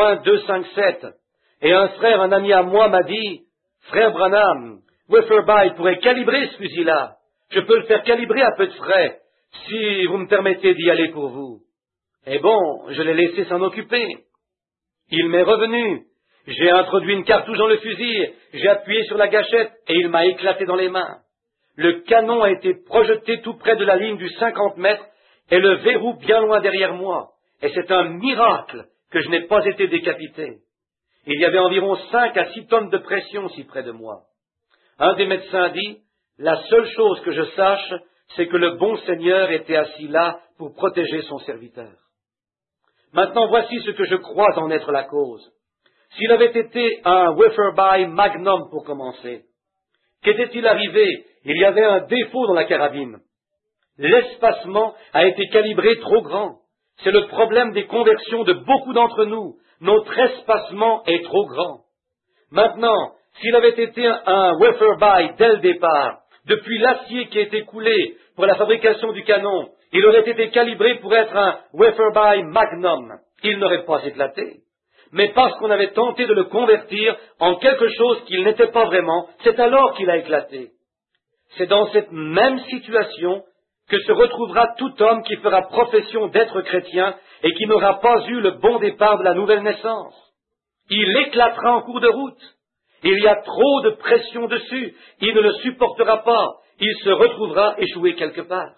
.257. Et un ami à moi m'a dit, « Frère Branham, Weatherby pourrait calibrer ce fusil-là. Je peux le faire calibrer à peu de frais, si vous me permettez d'y aller pour vous. » Et bon, je l'ai laissé s'en occuper. Il m'est revenu. J'ai introduit une cartouche dans le fusil, j'ai appuyé sur la gâchette et il m'a éclaté dans les mains. Le canon a été projeté tout près de la ligne du 50 mètres et le verrou bien loin derrière moi. Et c'est un miracle que je n'ai pas été décapité. Il y avait environ 5 à 6 tonnes de pression si près de moi. Un des médecins dit, « La seule chose que je sache, c'est que le bon Seigneur était assis là pour protéger son serviteur. » Maintenant, voici ce que je crois en être la cause. S'il avait été un Weatherby Magnum pour commencer, qu'était-il arrivé? Il y avait un défaut dans la carabine. L'espacement a été calibré trop grand. C'est le problème des conversions de beaucoup d'entre nous. Notre espacement est trop grand. Maintenant, s'il avait été un Weatherby dès le départ, depuis l'acier qui a été coulé pour la fabrication du canon, il aurait été calibré pour être un Weatherby Magnum. Il n'aurait pas éclaté. Mais parce qu'on avait tenté de le convertir en quelque chose qu'il n'était pas vraiment, c'est alors qu'il a éclaté. C'est dans cette même situation que se retrouvera tout homme qui fera profession d'être chrétien et qui n'aura pas eu le bon départ de la nouvelle naissance. Il éclatera en cours de route. Il y a trop de pression dessus. Il ne le supportera pas. Il se retrouvera échoué quelque part.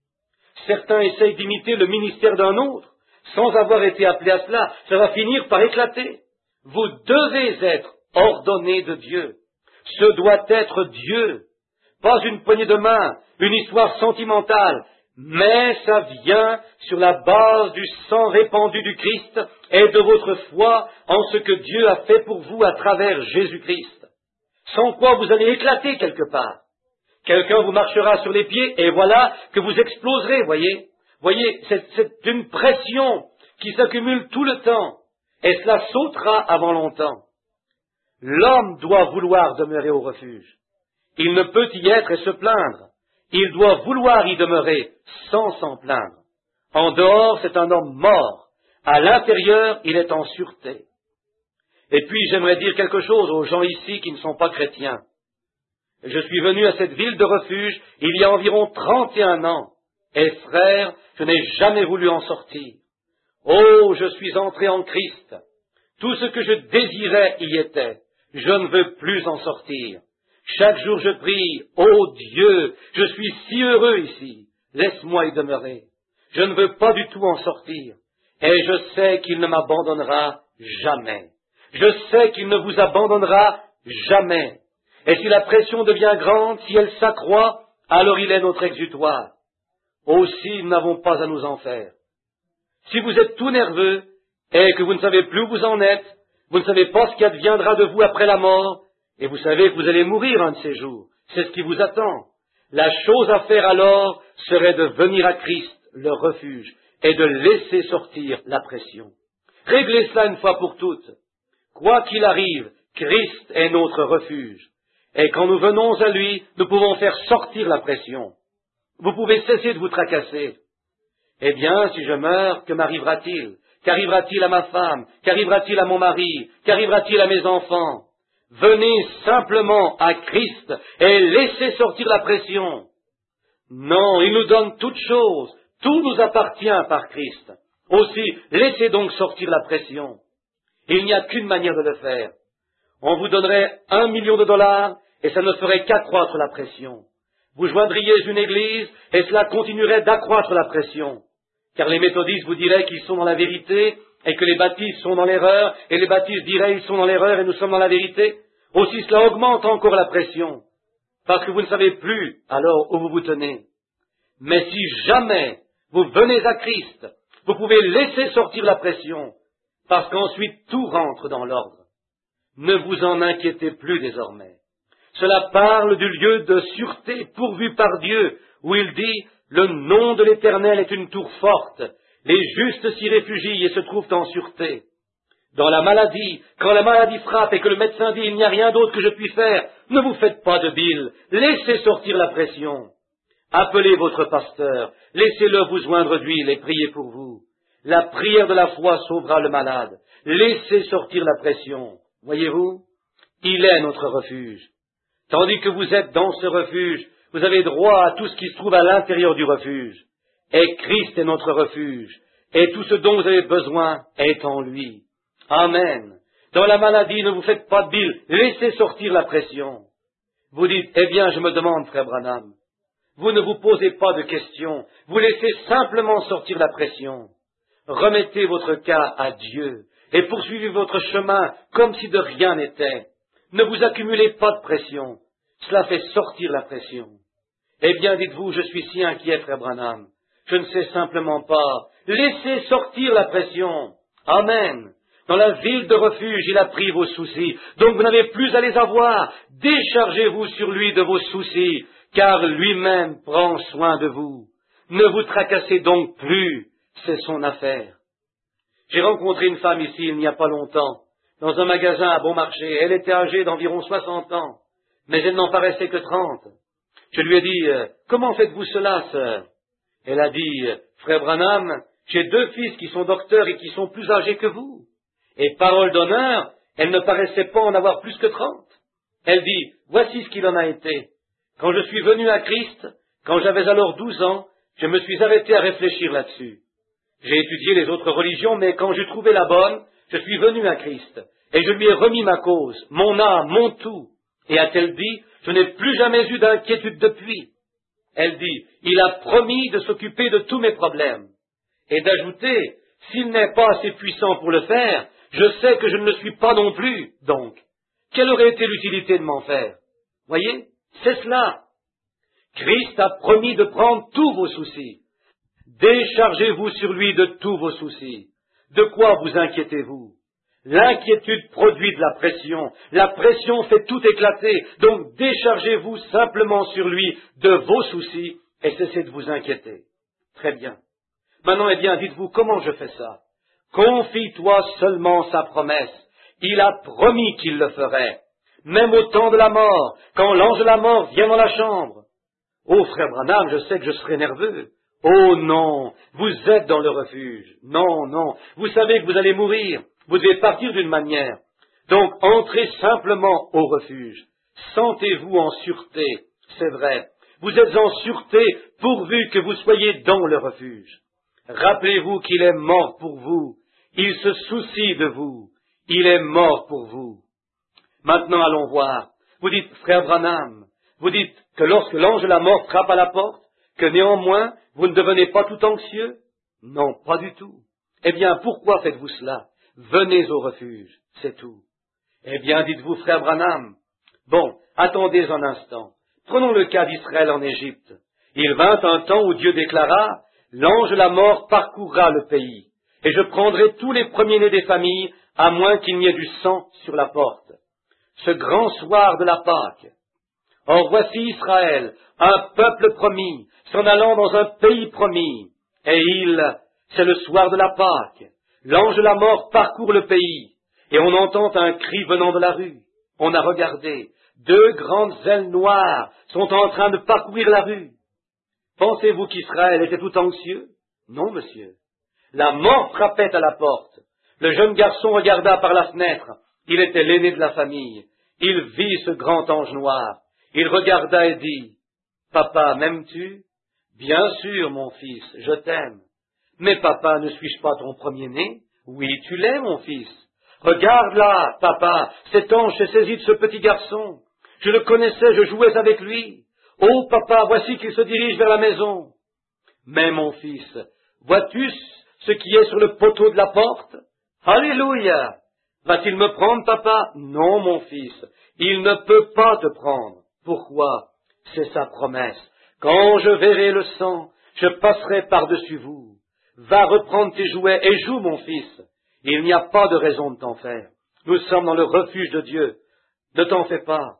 Certains essayent d'imiter le ministère d'un autre, sans avoir été appelés à cela. Ça va finir par éclater. Vous devez être ordonnés de Dieu. Ce doit être Dieu. Pas une poignée de main, une histoire sentimentale, mais ça vient sur la base du sang répandu du Christ et de votre foi en ce que Dieu a fait pour vous à travers Jésus-Christ. Sans quoi vous allez éclater quelque part. Quelqu'un vous marchera sur les pieds et voilà que vous exploserez, voyez. Voyez, c'est une pression qui s'accumule tout le temps et cela sautera avant longtemps. L'homme doit vouloir demeurer au refuge. Il ne peut y être et se plaindre. Il doit vouloir y demeurer sans s'en plaindre. En dehors, c'est un homme mort. À l'intérieur, il est en sûreté. Et puis, j'aimerais dire quelque chose aux gens ici qui ne sont pas chrétiens. Je suis venu à cette ville de refuge il y a environ 31 ans. Et frère, je n'ai jamais voulu en sortir. Oh, je suis entré en Christ. Tout ce que je désirais y était. Je ne veux plus en sortir. Chaque jour je prie, ô Dieu, je suis si heureux ici. Laisse-moi y demeurer. Je ne veux pas du tout en sortir. Et je sais qu'il ne m'abandonnera jamais. Je sais qu'il ne vous abandonnera jamais. Et si la pression devient grande, si elle s'accroît, alors il est notre exutoire. Aussi, nous n'avons pas à nous en faire. Si vous êtes tout nerveux et que vous ne savez plus où vous en êtes, vous ne savez pas ce qui adviendra de vous après la mort, et vous savez que vous allez mourir un de ces jours, c'est ce qui vous attend. La chose à faire alors serait de venir à Christ, le refuge, et de laisser sortir la pression. Réglez cela une fois pour toutes. Quoi qu'il arrive, Christ est notre refuge. Et quand nous venons à lui, nous pouvons faire sortir la pression. Vous pouvez cesser de vous tracasser. Eh bien, si je meurs, que m'arrivera-t-il? Qu'arrivera-t-il à ma femme? Qu'arrivera-t-il à mon mari? Qu'arrivera-t-il à mes enfants? Venez simplement à Christ et laissez sortir la pression. Non, il nous donne toutes choses. Tout nous appartient par Christ. Aussi, laissez donc sortir la pression. Il n'y a qu'une manière de le faire. On vous donnerait $1 million et ça ne ferait qu'accroître la pression. Vous joindriez une église et cela continuerait d'accroître la pression. Car les méthodistes vous diraient qu'ils sont dans la vérité et que les baptistes sont dans l'erreur, et les baptistes diraient ils sont dans l'erreur et nous sommes dans la vérité. Aussi cela augmente encore la pression, parce que vous ne savez plus alors où vous vous tenez. Mais si jamais vous venez à Christ, vous pouvez laisser sortir la pression, parce qu'ensuite tout rentre dans l'ordre. Ne vous en inquiétez plus désormais. Cela parle du lieu de sûreté pourvu par Dieu, où il dit « Le nom de l'Éternel est une tour forte, les justes s'y réfugient et se trouvent en sûreté. » Dans la maladie, quand la maladie frappe et que le médecin dit « Il n'y a rien d'autre que je puis faire », ne vous faites pas de bile, laissez sortir la pression. Appelez votre pasteur, laissez-le vous joindre d'huile et prier pour vous. La prière de la foi sauvera le malade. Laissez sortir la pression. Voyez-vous, il est notre refuge. Tandis que vous êtes dans ce refuge, vous avez droit à tout ce qui se trouve à l'intérieur du refuge. Et Christ est notre refuge. Et tout ce dont vous avez besoin est en lui. Amen. Dans la maladie, ne vous faites pas de bile. Laissez sortir la pression. Vous dites, eh bien, je me demande, frère Branham. Vous ne vous posez pas de questions. Vous laissez simplement sortir la pression. Remettez votre cas à Dieu et poursuivez votre chemin comme si de rien n'était. Ne vous accumulez pas de pression. Cela fait sortir la pression. Eh bien, dites-vous, je suis si inquiet, frère Branham. Je ne sais simplement pas. Laissez sortir la pression. Amen. Dans la ville de refuge, il a pris vos soucis. Donc vous n'avez plus à les avoir. Déchargez-vous sur lui de vos soucis, car lui-même prend soin de vous. Ne vous tracassez donc plus. C'est son affaire. J'ai rencontré une femme ici il n'y a pas longtemps, dans un magasin à bon marché. Elle était âgée d'environ 60 ans, mais elle n'en paraissait que 30. Je lui ai dit, comment faites-vous cela, sœur? Elle a dit, frère Branham, j'ai 2 fils qui sont docteurs et qui sont plus âgés que vous. Et parole d'honneur, elle ne paraissait pas en avoir plus que 30. Elle dit, voici ce qu'il en a été. Quand je suis venu à Christ, quand j'avais alors 12 ans, je me suis arrêté à réfléchir là-dessus. J'ai étudié les autres religions, mais quand j'ai trouvé la bonne, je suis venu à Christ, et je lui ai remis ma cause, mon âme, mon tout. Et a-t-elle dit, je n'ai plus jamais eu d'inquiétude depuis. Elle dit, il a promis de s'occuper de tous mes problèmes. Et d'ajouter, s'il n'est pas assez puissant pour le faire, je sais que je ne le suis pas non plus, donc. Quelle aurait été l'utilité de m'en faire? Voyez, c'est cela. Christ a promis de prendre tous vos soucis. Déchargez-vous sur lui de tous vos soucis. De quoi vous inquiétez-vous? L'inquiétude produit de la pression. La pression fait tout éclater. Donc déchargez-vous simplement sur lui de vos soucis et cessez de vous inquiéter. Très bien. Maintenant, eh bien, dites-vous comment je fais ça? Confie-toi seulement sa promesse. Il a promis qu'il le ferait. Même au temps de la mort, quand l'ange de la mort vient dans la chambre. Oh, frère Branham, je sais que je serai nerveux. Oh non, vous êtes dans le refuge. Non, non, vous savez que vous allez mourir. Vous devez partir d'une manière. Donc, entrez simplement au refuge. Sentez-vous en sûreté, c'est vrai. Vous êtes en sûreté pourvu que vous soyez dans le refuge. Rappelez-vous qu'il est mort pour vous. Il se soucie de vous. Il est mort pour vous. Maintenant, allons voir. Vous dites, frère Branham, vous dites que lorsque l'ange de la mort frappe à la porte, que néanmoins, vous ne devenez pas tout anxieux? Non, pas du tout. Eh bien, pourquoi faites-vous cela? Venez au refuge, c'est tout. Eh bien, dites-vous, frère Branham, bon, attendez un instant. Prenons le cas d'Israël en Égypte. Il vint un temps où Dieu déclara, l'ange de la mort parcourra le pays, et je prendrai tous les premiers-nés des familles, à moins qu'il n'y ait du sang sur la porte. Ce grand soir de la Pâque. Or voici Israël, un peuple promis, s'en allant dans un pays promis. Et c'est le soir de la Pâque. L'ange de la mort parcourt le pays, et on entend un cri venant de la rue. On a regardé, 2 grandes ailes noires sont en train de parcourir la rue. Pensez-vous qu'Israël était tout anxieux? Non, monsieur. La mort frappait à la porte. Le jeune garçon regarda par la fenêtre. Il était l'aîné de la famille. Il vit ce grand ange noir. Il regarda et dit, « Papa, m'aimes-tu? » « Bien sûr, mon fils, je t'aime. »« Mais papa, ne suis-je pas ton premier-né? »« Oui, tu l'es, mon fils. »« Regarde là, papa, cet ange s'est saisi de ce petit garçon. Je le connaissais, je jouais avec lui. Oh, papa, voici qu'il se dirige vers la maison. »« Mais, mon fils, vois-tu ce qui est sur le poteau de la porte? »« Alléluia! Va-t-il me prendre, papa? »« Non, mon fils, il ne peut pas te prendre. » Pourquoi? C'est sa promesse. Quand je verrai le sang, je passerai par-dessus vous. Va reprendre tes jouets et joue, mon fils. Il n'y a pas de raison de t'en faire. Nous sommes dans le refuge de Dieu. Ne t'en fais pas.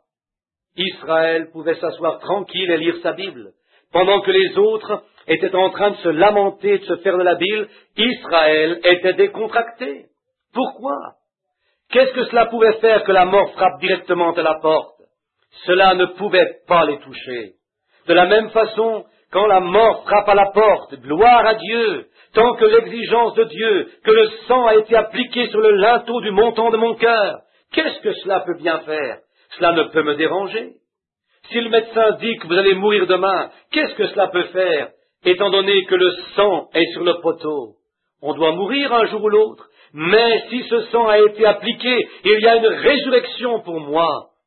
Israël pouvait s'asseoir tranquille et lire sa Bible. Pendant que les autres étaient en train de se lamenter, de se faire de la bile, Israël était décontracté. Pourquoi? Qu'est-ce que cela pouvait faire que la mort frappe directement à la porte? Cela ne pouvait pas les toucher. De la même façon, quand la mort frappe à la porte, gloire à Dieu, tant que l'exigence de Dieu, que le sang a été appliqué sur le linteau du montant de mon cœur, qu'est-ce que cela peut bien faire? Cela ne peut me déranger. Si le médecin dit que vous allez mourir demain, qu'est-ce que cela peut faire, étant donné que le sang est sur le poteau? On doit mourir un jour ou l'autre, mais si ce sang a été appliqué, il y a une résurrection pour moi.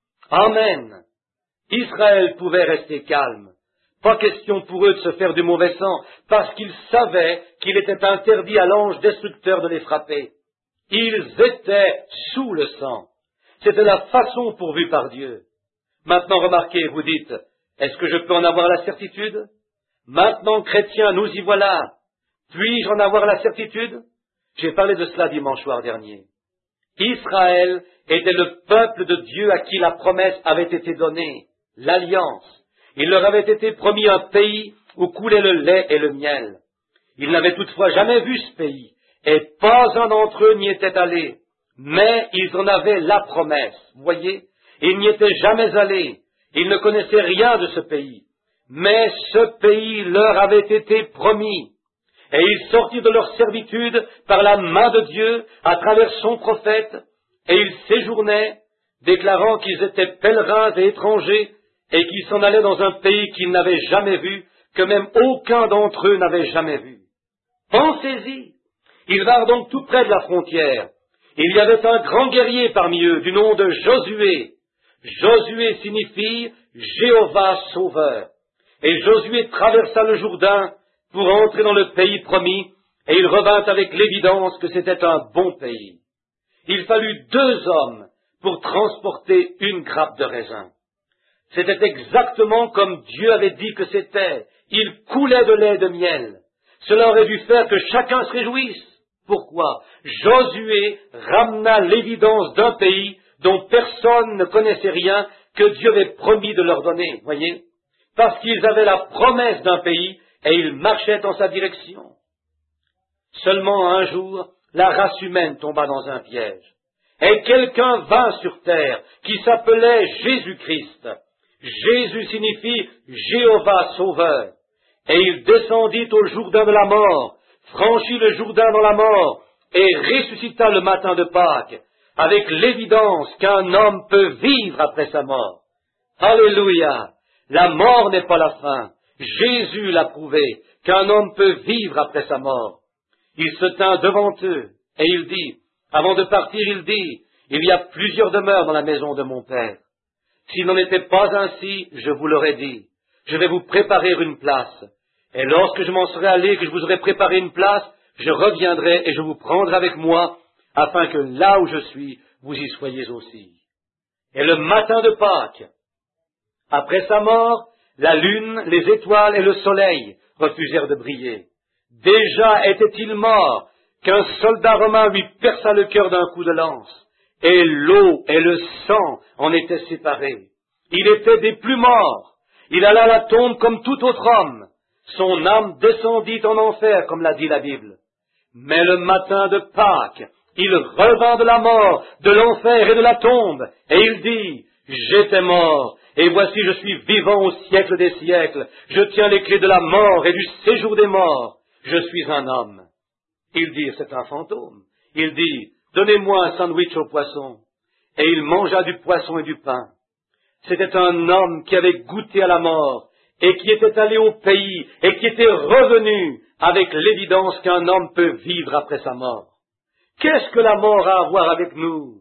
Amen. Israël pouvait rester calme. Pas question pour eux de se faire du mauvais sang, parce qu'ils savaient qu'il était interdit à l'ange destructeur de les frapper. Ils étaient sous le sang. C'était la façon pourvue par Dieu. Maintenant, remarquez, vous dites, est-ce que je peux en avoir la certitude? Maintenant, chrétiens, nous y voilà. Puis-je en avoir la certitude? J'ai parlé de cela dimanche soir dernier. Israël était le peuple de Dieu à qui la promesse avait été donnée, l'alliance. Il leur avait été promis un pays où coulait le lait et le miel. Ils n'avaient toutefois jamais vu ce pays, et pas un d'entre eux n'y était allé. Mais ils en avaient la promesse, vous voyez. Ils n'y étaient jamais allés, ils ne connaissaient rien de ce pays. Mais ce pays leur avait été promis. Et ils sortirent de leur servitude par la main de Dieu à travers son prophète, et ils séjournaient, déclarant qu'ils étaient pèlerins et étrangers, et qu'ils s'en allaient dans un pays qu'ils n'avaient jamais vu, que même aucun d'entre eux n'avait jamais vu. Pensez-y, ils vinrent donc tout près de la frontière. Il y avait un grand guerrier parmi eux, du nom de Josué. Josué signifie Jéhovah Sauveur. Et Josué traversa le Jourdain pour entrer dans le pays promis, et il revint avec l'évidence que c'était un bon pays. Il fallut 2 hommes pour transporter une grappe de raisin. C'était exactement comme Dieu avait dit que c'était. Il coulait de lait et de miel. Cela aurait dû faire que chacun se réjouisse. Pourquoi? Josué ramena l'évidence d'un pays dont personne ne connaissait rien, que Dieu avait promis de leur donner, voyez? Parce qu'ils avaient la promesse d'un pays, et ils marchaient en sa direction. Seulement un jour, la race humaine tomba dans un piège. Et quelqu'un vint sur terre qui s'appelait Jésus-Christ. Jésus signifie Jéhovah Sauveur. Et il descendit au Jourdain de la mort, franchit le Jourdain dans la mort, et ressuscita le matin de Pâques, avec l'évidence qu'un homme peut vivre après sa mort. Alléluia! La mort n'est pas la fin. Jésus l'a prouvé, qu'un homme peut vivre après sa mort. Il se tint devant eux, et il dit, avant de partir, il dit, il y a plusieurs demeures dans la maison de mon Père. S'il n'en était pas ainsi, je vous l'aurais dit, je vais vous préparer une place. Et lorsque je m'en serai allé, que je vous aurai préparé une place, je reviendrai et je vous prendrai avec moi, afin que là où je suis, vous y soyez aussi. Et le matin de Pâques, après sa mort, la lune, les étoiles et le soleil refusèrent de briller. Déjà était-il mort qu'un soldat romain lui perça le cœur d'un coup de lance, et l'eau et le sang en étaient séparés. Il était des plus morts. Il alla à la tombe comme tout autre homme. Son âme descendit en enfer, comme l'a dit la Bible. Mais le matin de Pâques, il revint de la mort, de l'enfer et de la tombe, et il dit, j'étais mort, et voici je suis vivant au siècle des siècles, je tiens les clés de la mort et du séjour des morts, je suis un homme. Il dit, c'est un fantôme. Il dit, donnez-moi un sandwich au poisson. Et il mangea du poisson et du pain. C'était un homme qui avait goûté à la mort, et qui était allé au pays, et qui était revenu avec l'évidence qu'un homme peut vivre après sa mort. Qu'est-ce que la mort a à voir avec nous?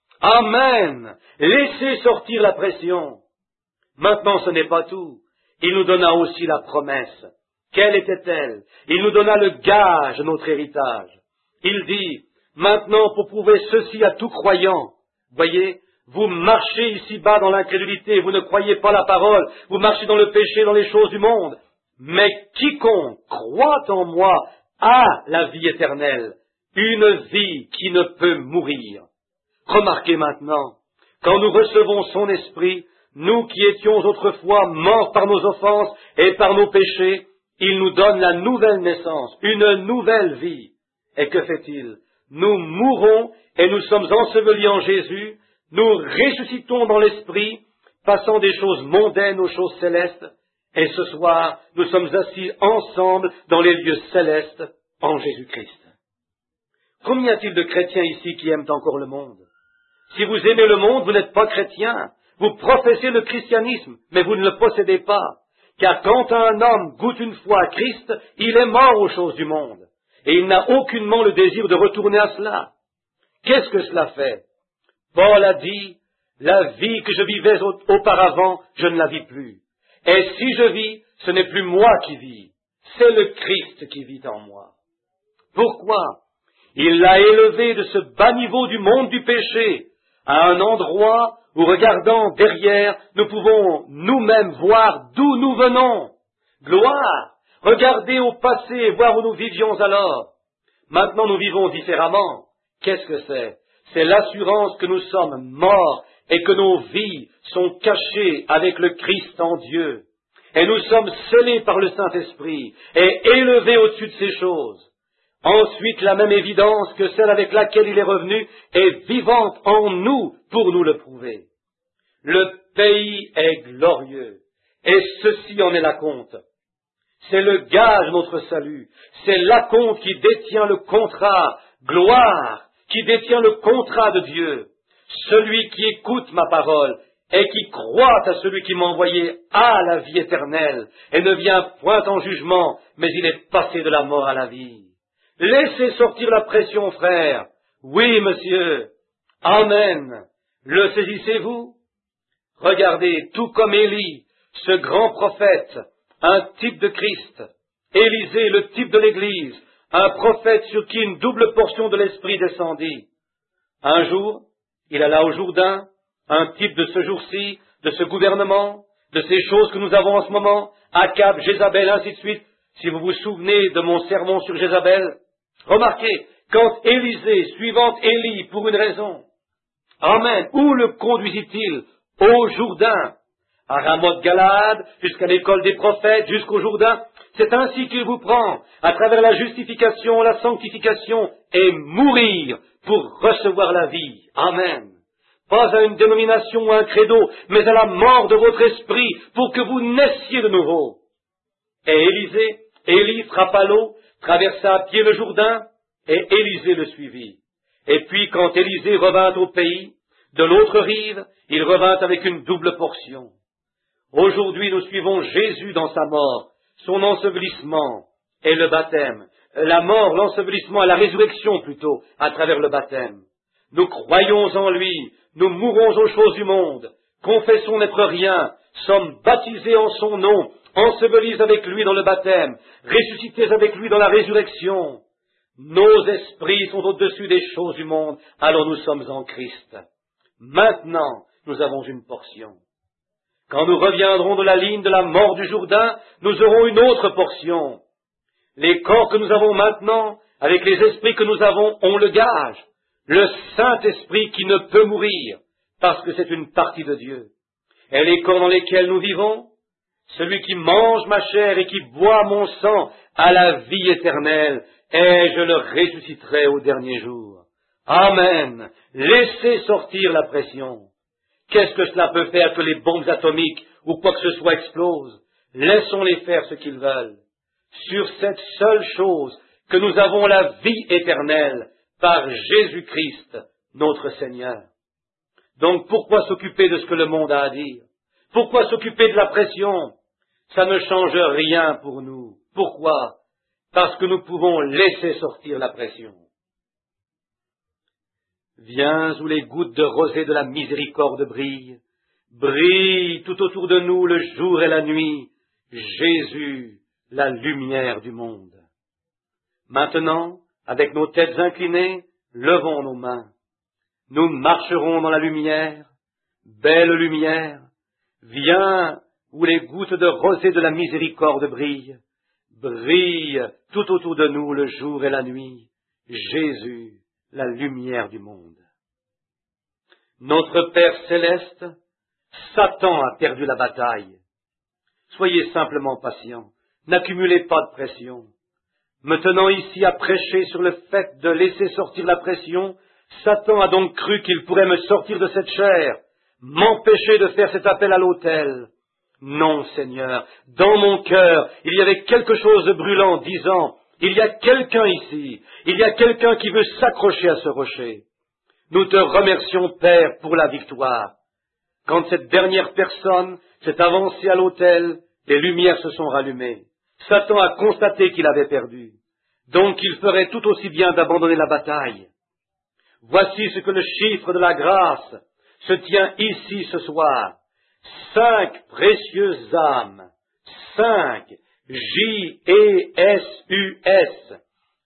Amen! Laissez sortir la pression. Maintenant, ce n'est pas tout. Il nous donna aussi la promesse. Quelle était-elle? Il nous donna le gage de notre héritage. Il dit, maintenant, pour prouver ceci à tout croyant, voyez, vous marchez ici-bas dans l'incrédulité, vous ne croyez pas la parole, vous marchez dans le péché, dans les choses du monde. Mais quiconque croit en moi a la vie éternelle, une vie qui ne peut mourir. Remarquez maintenant, quand nous recevons son esprit, nous qui étions autrefois morts par nos offenses et par nos péchés, il nous donne la nouvelle naissance, une nouvelle vie. Et que fait-il? Nous mourons et nous sommes ensevelis en Jésus, nous ressuscitons dans l'esprit, passant des choses mondaines aux choses célestes, et ce soir, nous sommes assis ensemble dans les lieux célestes en Jésus-Christ. Combien y a-t-il de chrétiens ici qui aiment encore le monde? Si vous aimez le monde, vous n'êtes pas chrétien. Vous professez le christianisme, mais vous ne le possédez pas. Car quand un homme goûte une fois à Christ, il est mort aux choses du monde. Et il n'a aucunement le désir de retourner à cela. Qu'est-ce que cela fait? Paul a dit, la vie que je vivais auparavant, je ne la vis plus. Et si je vis, ce n'est plus moi qui vis, c'est le Christ qui vit en moi. Pourquoi? Il l'a élevé de ce bas niveau du monde du péché à un endroit où, regardant derrière, nous pouvons nous-mêmes voir d'où nous venons. Gloire! Regardez au passé et voir où nous vivions alors. Maintenant, nous vivons différemment. Qu'est-ce que c'est? C'est l'assurance que nous sommes morts et que nos vies sont cachées avec le Christ en Dieu. Et nous sommes scellés par le Saint-Esprit et élevés au-dessus de ces choses. Ensuite, la même évidence que celle avec laquelle il est revenu est vivante en nous pour nous le prouver. Le pays est glorieux, et ceci en est l'acompte. C'est le gage de notre salut, c'est l'acompte qui détient le contrat, gloire, qui détient le contrat de Dieu. Celui qui écoute ma parole et qui croit à celui qui m'a envoyé a la vie éternelle, et ne vient point en jugement, mais il est passé de la mort à la vie. Laissez sortir la pression, frère. Oui, monsieur. Amen. Le saisissez-vous? Regardez, tout comme Élie, ce grand prophète, un type de Christ. Élisée, le type de l'Église, un prophète sur qui une double portion de l'Esprit descendit. Un jour, il alla au Jourdain, un type de ce jour-ci, de ce gouvernement, de ces choses que nous avons en ce moment, Akab, Jézabel, ainsi de suite. Si vous vous souvenez de mon sermon sur Jézabel, remarquez, quand Élisée, suivant Élie pour une raison, Amen, où le conduisit-il? Au Jourdain, à Ramoth-Galaad, jusqu'à l'école des prophètes, jusqu'au Jourdain. C'est ainsi qu'il vous prend, à travers la justification, la sanctification, et mourir pour recevoir la vie. Amen. Pas à une dénomination ou à un credo, mais à la mort de votre esprit, pour que vous naissiez de nouveau. Et Élie frappa l'eau, traversa à pied le Jourdain, et Élisée le suivit. Et puis, quand Élisée revint au pays, de l'autre rive, il revint avec une double portion. Aujourd'hui, nous suivons Jésus dans sa mort, son ensevelissement et le baptême. La mort, l'ensevelissement et la résurrection plutôt, à travers le baptême. Nous croyons en lui, nous mourons aux choses du monde, confessons n'être rien, sommes baptisés en son nom, ensevelis avec lui dans le baptême, ressuscités avec lui dans la résurrection. Nos esprits sont au-dessus des choses du monde, alors nous sommes en Christ. Maintenant, nous avons une portion. Quand nous reviendrons de la ligne de la mort du Jourdain, nous aurons une autre portion. Les corps que nous avons maintenant, avec les esprits que nous avons, ont le gage, le Saint-Esprit qui ne peut mourir, parce que c'est une partie de Dieu. Et les corps dans lesquels nous vivons, celui qui mange ma chair et qui boit mon sang a la vie éternelle, et je le ressusciterai au dernier jour. Amen. Laissez sortir la pression. Qu'est-ce que cela peut faire que les bombes atomiques ou quoi que ce soit explosent? Laissons-les faire ce qu'ils veulent. Sur cette seule chose, que nous avons la vie éternelle par Jésus-Christ, notre Seigneur. Donc pourquoi s'occuper de ce que le monde a à dire? Pourquoi s'occuper de la pression? Ça ne change rien pour nous. Pourquoi? Parce que nous pouvons laisser sortir la pression. Viens où les gouttes de rosée de la miséricorde brillent. Brille tout autour de nous le jour et la nuit. Jésus, la lumière du monde. Maintenant, avec nos têtes inclinées, levons nos mains. Nous marcherons dans la lumière, belle lumière. Viens où les gouttes de rosée de la miséricorde brillent. Brille tout autour de nous le jour et la nuit. Jésus, la lumière du monde. Notre Père céleste, Satan a perdu la bataille. Soyez simplement patients, n'accumulez pas de pression. Me tenant ici à prêcher sur le fait de laisser sortir la pression, Satan a donc cru qu'il pourrait me sortir de cette chair, m'empêcher de faire cet appel à l'autel. Non, Seigneur, dans mon cœur, il y avait quelque chose de brûlant, disant, il y a quelqu'un ici, il y a quelqu'un qui veut s'accrocher à ce rocher. Nous te remercions, Père, pour la victoire. Quand cette dernière personne s'est avancée à l'autel, les lumières se sont rallumées. Satan a constaté qu'il avait perdu. Donc il ferait tout aussi bien d'abandonner la bataille. Voici ce que le chiffre de la grâce se tient ici ce soir. 5 précieuses âmes. 5. J-E-S-U-S.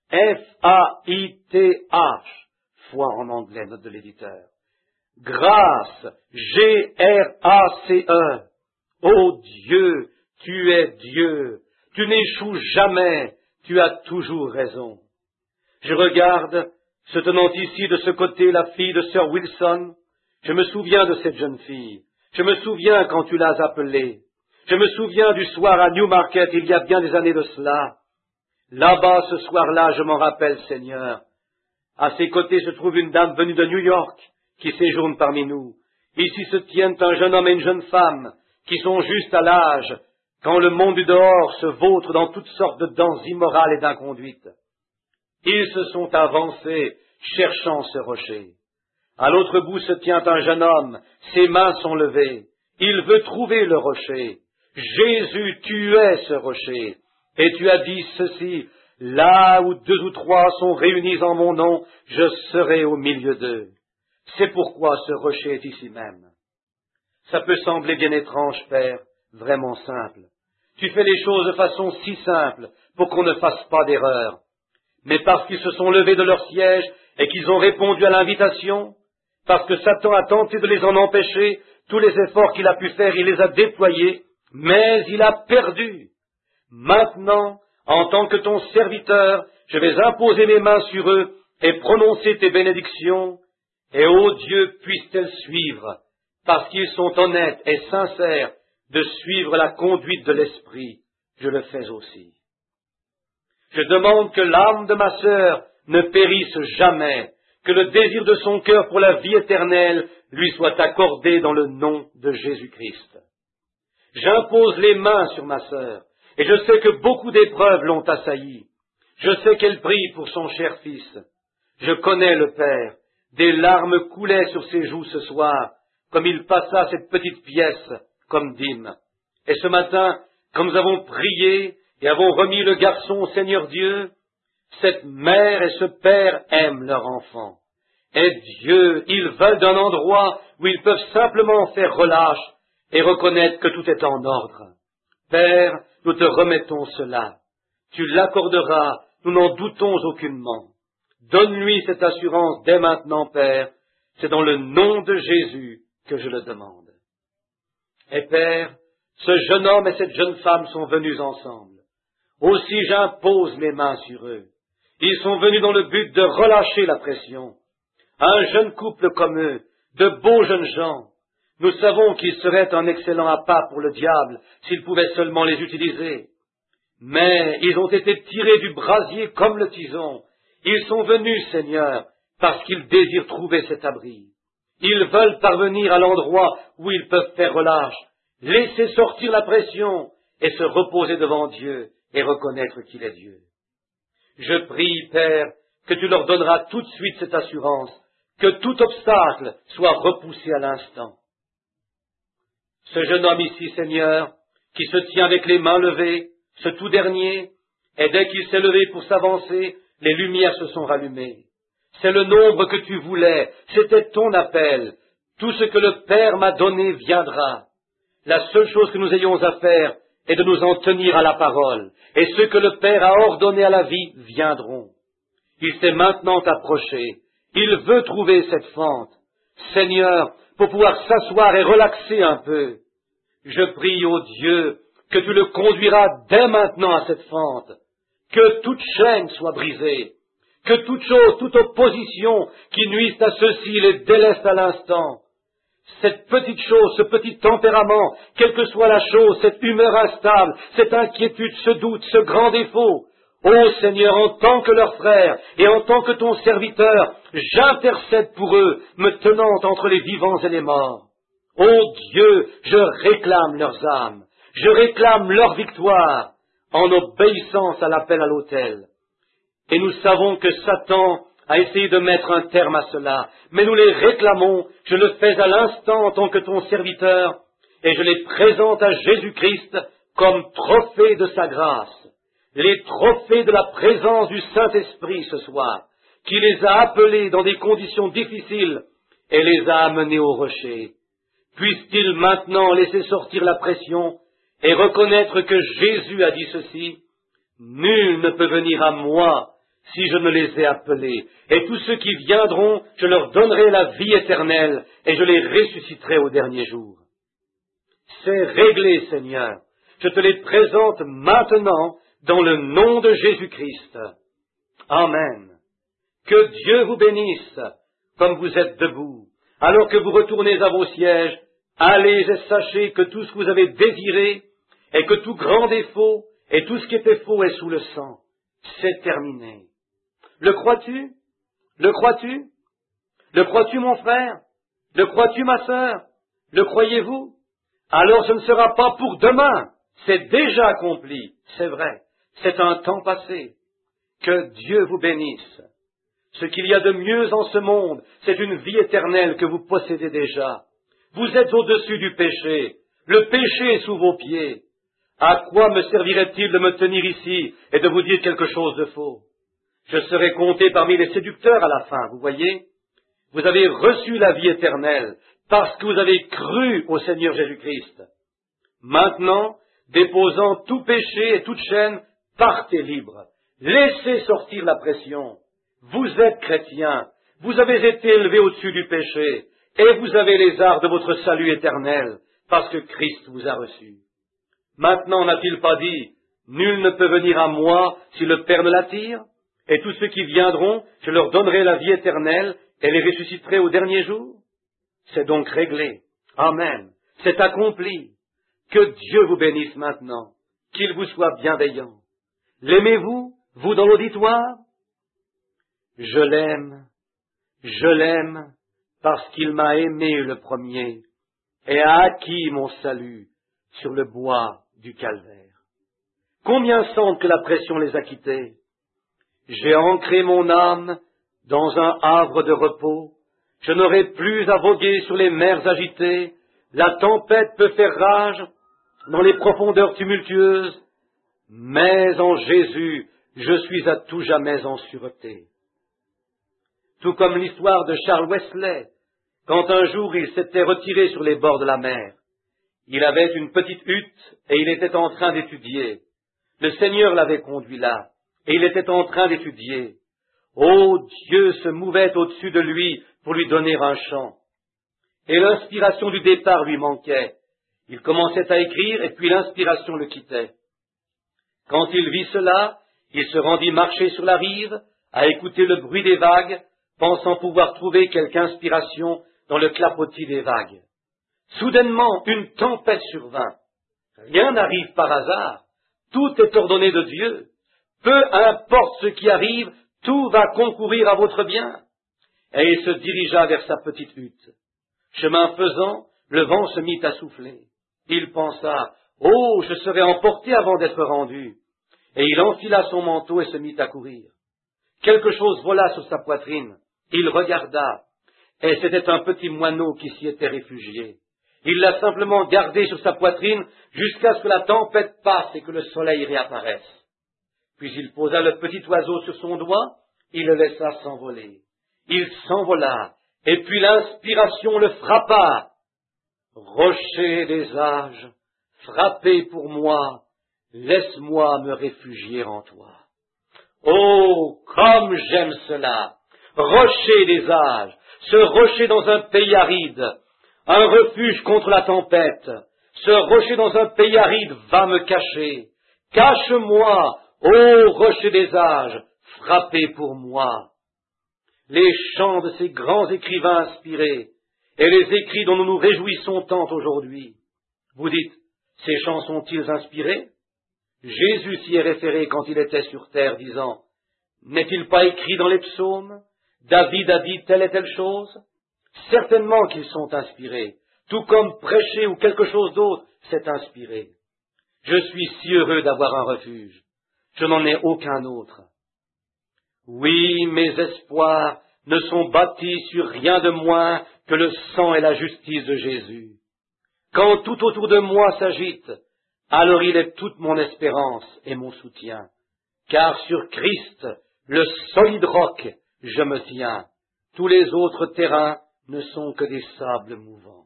F-A-I-T-H. Foi en anglais, note de l'éditeur. Grâce. G-R-A-C-E. Ô Dieu, tu es Dieu. Tu n'échoues jamais. Tu as toujours raison. Je regarde, se tenant ici de ce côté, la fille de Sir Wilson. Je me souviens de cette jeune fille. Je me souviens quand tu l'as appelée. Je me souviens du soir à Newmarket, il y a bien des années de cela. Là-bas, ce soir-là, je m'en rappelle, Seigneur. À ses côtés se trouve une dame venue de New York, qui séjourne parmi nous. Ici se tiennent un jeune homme et une jeune femme, qui sont juste à l'âge, quand le monde du dehors se vautre dans toutes sortes de danses immorales et d'inconduite. Ils se sont avancés, cherchant ce rocher. À l'autre bout se tient un jeune homme, ses mains sont levées. Il veut trouver le rocher. Jésus, tu es ce rocher. Et tu as dit ceci, là où 2 ou 3 sont réunis en mon nom, je serai au milieu d'eux. C'est pourquoi ce rocher est ici même. Ça peut sembler bien étrange, Père, vraiment simple. Tu fais les choses de façon si simple pour qu'on ne fasse pas d'erreur. Mais parce qu'ils se sont levés de leur siège et qu'ils ont répondu à l'invitation, parce que Satan a tenté de les en empêcher, tous les efforts qu'il a pu faire, il les a déployés, mais il a perdu. Maintenant, en tant que ton serviteur, je vais imposer mes mains sur eux et prononcer tes bénédictions, et ô Dieu, puisse-t-elle suivre, parce qu'ils sont honnêtes et sincères de suivre la conduite de l'Esprit, je le fais aussi. Je demande que l'âme de ma sœur ne périsse jamais, que le désir de son cœur pour la vie éternelle lui soit accordé dans le nom de Jésus-Christ. J'impose les mains sur ma sœur, et je sais que beaucoup d'épreuves l'ont assaillie. Je sais qu'elle prie pour son cher fils. Je connais le Père. Des larmes coulaient sur ses joues ce soir, comme il passa cette petite pièce comme dîme. Et ce matin, quand nous avons prié et avons remis le garçon au Seigneur Dieu, cette mère et ce père aiment leur enfant. Et Dieu, ils veulent d'un endroit où ils peuvent simplement faire relâche et reconnaître que tout est en ordre. Père, nous te remettons cela. Tu l'accorderas, nous n'en doutons aucunement. Donne-lui cette assurance dès maintenant, Père. C'est dans le nom de Jésus que je le demande. Et Père, ce jeune homme et cette jeune femme sont venus ensemble. Aussi j'impose mes mains sur eux. Ils sont venus dans le but de relâcher la pression. Un jeune couple comme eux, de beaux jeunes gens, nous savons qu'ils seraient un excellent appât pour le diable s'ils pouvaient seulement les utiliser. Mais ils ont été tirés du brasier comme le tison. Ils sont venus, Seigneur, parce qu'ils désirent trouver cet abri. Ils veulent parvenir à l'endroit où ils peuvent faire relâche, laisser sortir la pression et se reposer devant Dieu et reconnaître qu'il est Dieu. Je prie, Père, que tu leur donneras tout de suite cette assurance, que tout obstacle soit repoussé à l'instant. Ce jeune homme ici, Seigneur, qui se tient avec les mains levées, ce tout dernier, et dès qu'il s'est levé pour s'avancer, les lumières se sont rallumées. C'est le nombre que tu voulais, c'était ton appel. Tout ce que le Père m'a donné viendra. La seule chose que nous ayons à faire est de nous en tenir à la parole, et ceux que le Père a ordonnés à la vie viendront. Il s'est maintenant approché. Il veut trouver cette fente. Seigneur, pour pouvoir s'asseoir et relaxer un peu, je prie, ô Dieu, que tu le conduiras dès maintenant à cette fente, que toute chaîne soit brisée, que toute chose, toute opposition qui nuise à ceux-ci les délaisse à l'instant. Cette petite chose, ce petit tempérament, quelle que soit la chose, cette humeur instable, cette inquiétude, ce doute, ce grand défaut, ô Seigneur, en tant que leur frère et en tant que ton serviteur, j'intercède pour eux, me tenant entre les vivants et les morts. Ô Dieu, je réclame leurs âmes, je réclame leur victoire, en obéissance à l'appel à l'autel. Et nous savons que Satan a essayé de mettre un terme à cela, mais nous les réclamons, je le fais à l'instant en tant que ton serviteur, et je les présente à Jésus-Christ comme trophée de sa grâce, les trophées de la présence du Saint-Esprit ce soir, qui les a appelés dans des conditions difficiles et les a amenés au rocher. Puisse-t-il maintenant laisser sortir la pression et reconnaître que Jésus a dit ceci, « Nul ne peut venir à moi si je ne les ai appelés, et tous ceux qui viendront, je leur donnerai la vie éternelle, et je les ressusciterai au dernier jour. » C'est réglé, Seigneur. Je te les présente maintenant dans le nom de Jésus-Christ. Amen. Que Dieu vous bénisse, comme vous êtes debout. Alors que vous retournez à vos sièges, allez et sachez que tout ce que vous avez désiré, et que tout grand défaut, et tout ce qui était faux est sous le sang. C'est terminé. Le crois-tu? Le crois-tu? Le crois-tu, mon frère? Le crois-tu, ma sœur? Le croyez-vous? Alors ce ne sera pas pour demain. C'est déjà accompli. C'est vrai. C'est un temps passé. Que Dieu vous bénisse. Ce qu'il y a de mieux en ce monde, c'est une vie éternelle que vous possédez déjà. Vous êtes au-dessus du péché. Le péché est sous vos pieds. À quoi me servirait-il de me tenir ici et de vous dire quelque chose de faux? Je serai compté parmi les séducteurs à la fin, vous voyez? Vous avez reçu la vie éternelle parce que vous avez cru au Seigneur Jésus-Christ. Maintenant, déposant tout péché et toute chaîne, partez libre. Laissez sortir la pression. Vous êtes chrétien. Vous avez été élevé au-dessus du péché et vous avez les arts de votre salut éternel parce que Christ vous a reçu. Maintenant n'a-t-il pas dit, « Nul ne peut venir à moi si le Père ne l'attire, et tous ceux qui viendront, je leur donnerai la vie éternelle et les ressusciterai au dernier jour ?» C'est donc réglé. Amen. C'est accompli. Que Dieu vous bénisse maintenant, qu'il vous soit bienveillant. L'aimez-vous, vous dans l'auditoire? Je l'aime, parce qu'il m'a aimé le premier et a acquis mon salut sur le bois du calvaire. Combien sentent que la pression les a quittés? J'ai ancré mon âme dans un havre de repos. Je n'aurai plus à voguer sur les mers agitées. La tempête peut faire rage. dans les profondeurs tumultueuses, mais en Jésus, je suis à tout jamais en sûreté. Tout comme l'histoire de Charles Wesley, quand un jour il s'était retiré sur les bords de la mer. Il avait une petite hutte et il était en train d'étudier. Le Seigneur l'avait conduit là, et il était en train d'étudier. Oh, Dieu se mouvait au-dessus de lui pour lui donner un chant. Et l'inspiration du départ lui manquait. Il commençait à écrire et puis l'inspiration le quittait. Quand il vit cela, il se rendit marcher sur la rive, à écouter le bruit des vagues, pensant pouvoir trouver quelque inspiration dans le clapotis des vagues. Soudainement, une tempête survint. Rien n'arrive par hasard. Tout est ordonné de Dieu. Peu importe ce qui arrive, tout va concourir à votre bien. Et il se dirigea vers sa petite hutte. Chemin faisant, le vent se mit à souffler. Il pensa, « Oh, je serai emporté avant d'être rendu. » Et il enfila son manteau et se mit à courir. Quelque chose vola sur sa poitrine. Il regarda, et c'était un petit moineau qui s'y était réfugié. Il l'a simplement gardé sur sa poitrine jusqu'à ce que la tempête passe et que le soleil réapparaisse. Puis il posa le petit oiseau sur son doigt, il le laissa s'envoler. Il s'envola, et puis l'inspiration le frappa. Rocher des âges, frappé pour moi, laisse-moi me réfugier en toi. Oh, comme j'aime cela! Rocher des âges, ce rocher dans un pays aride, un refuge contre la tempête, ce rocher dans un pays aride va me cacher. Cache-moi, ô rocher des âges, frappé pour moi. Les chants de ces grands écrivains inspirés et les écrits dont nous nous réjouissons tant aujourd'hui. Vous dites, ces chants sont-ils inspirés? Jésus s'y est référé quand il était sur terre, disant, n'est-il pas écrit dans les psaumes, David a dit telle et telle chose? Certainement qu'ils sont inspirés, tout comme prêcher ou quelque chose d'autre, c'est inspiré. Je suis si heureux d'avoir un refuge, je n'en ai aucun autre. Oui, mes espoirs ne sont bâtis sur rien de moins que le sang et la justice de Jésus. Quand tout autour de moi s'agite, alors il est toute mon espérance et mon soutien. Car sur Christ, le solide roc, je me tiens. Tous les autres terrains ne sont que des sables mouvants.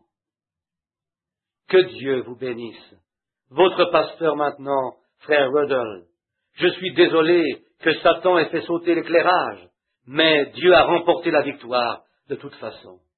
Que Dieu vous bénisse. Votre pasteur maintenant, frère Ruddle. Je suis désolé que Satan ait fait sauter l'éclairage, mais Dieu a remporté la victoire de toute façon.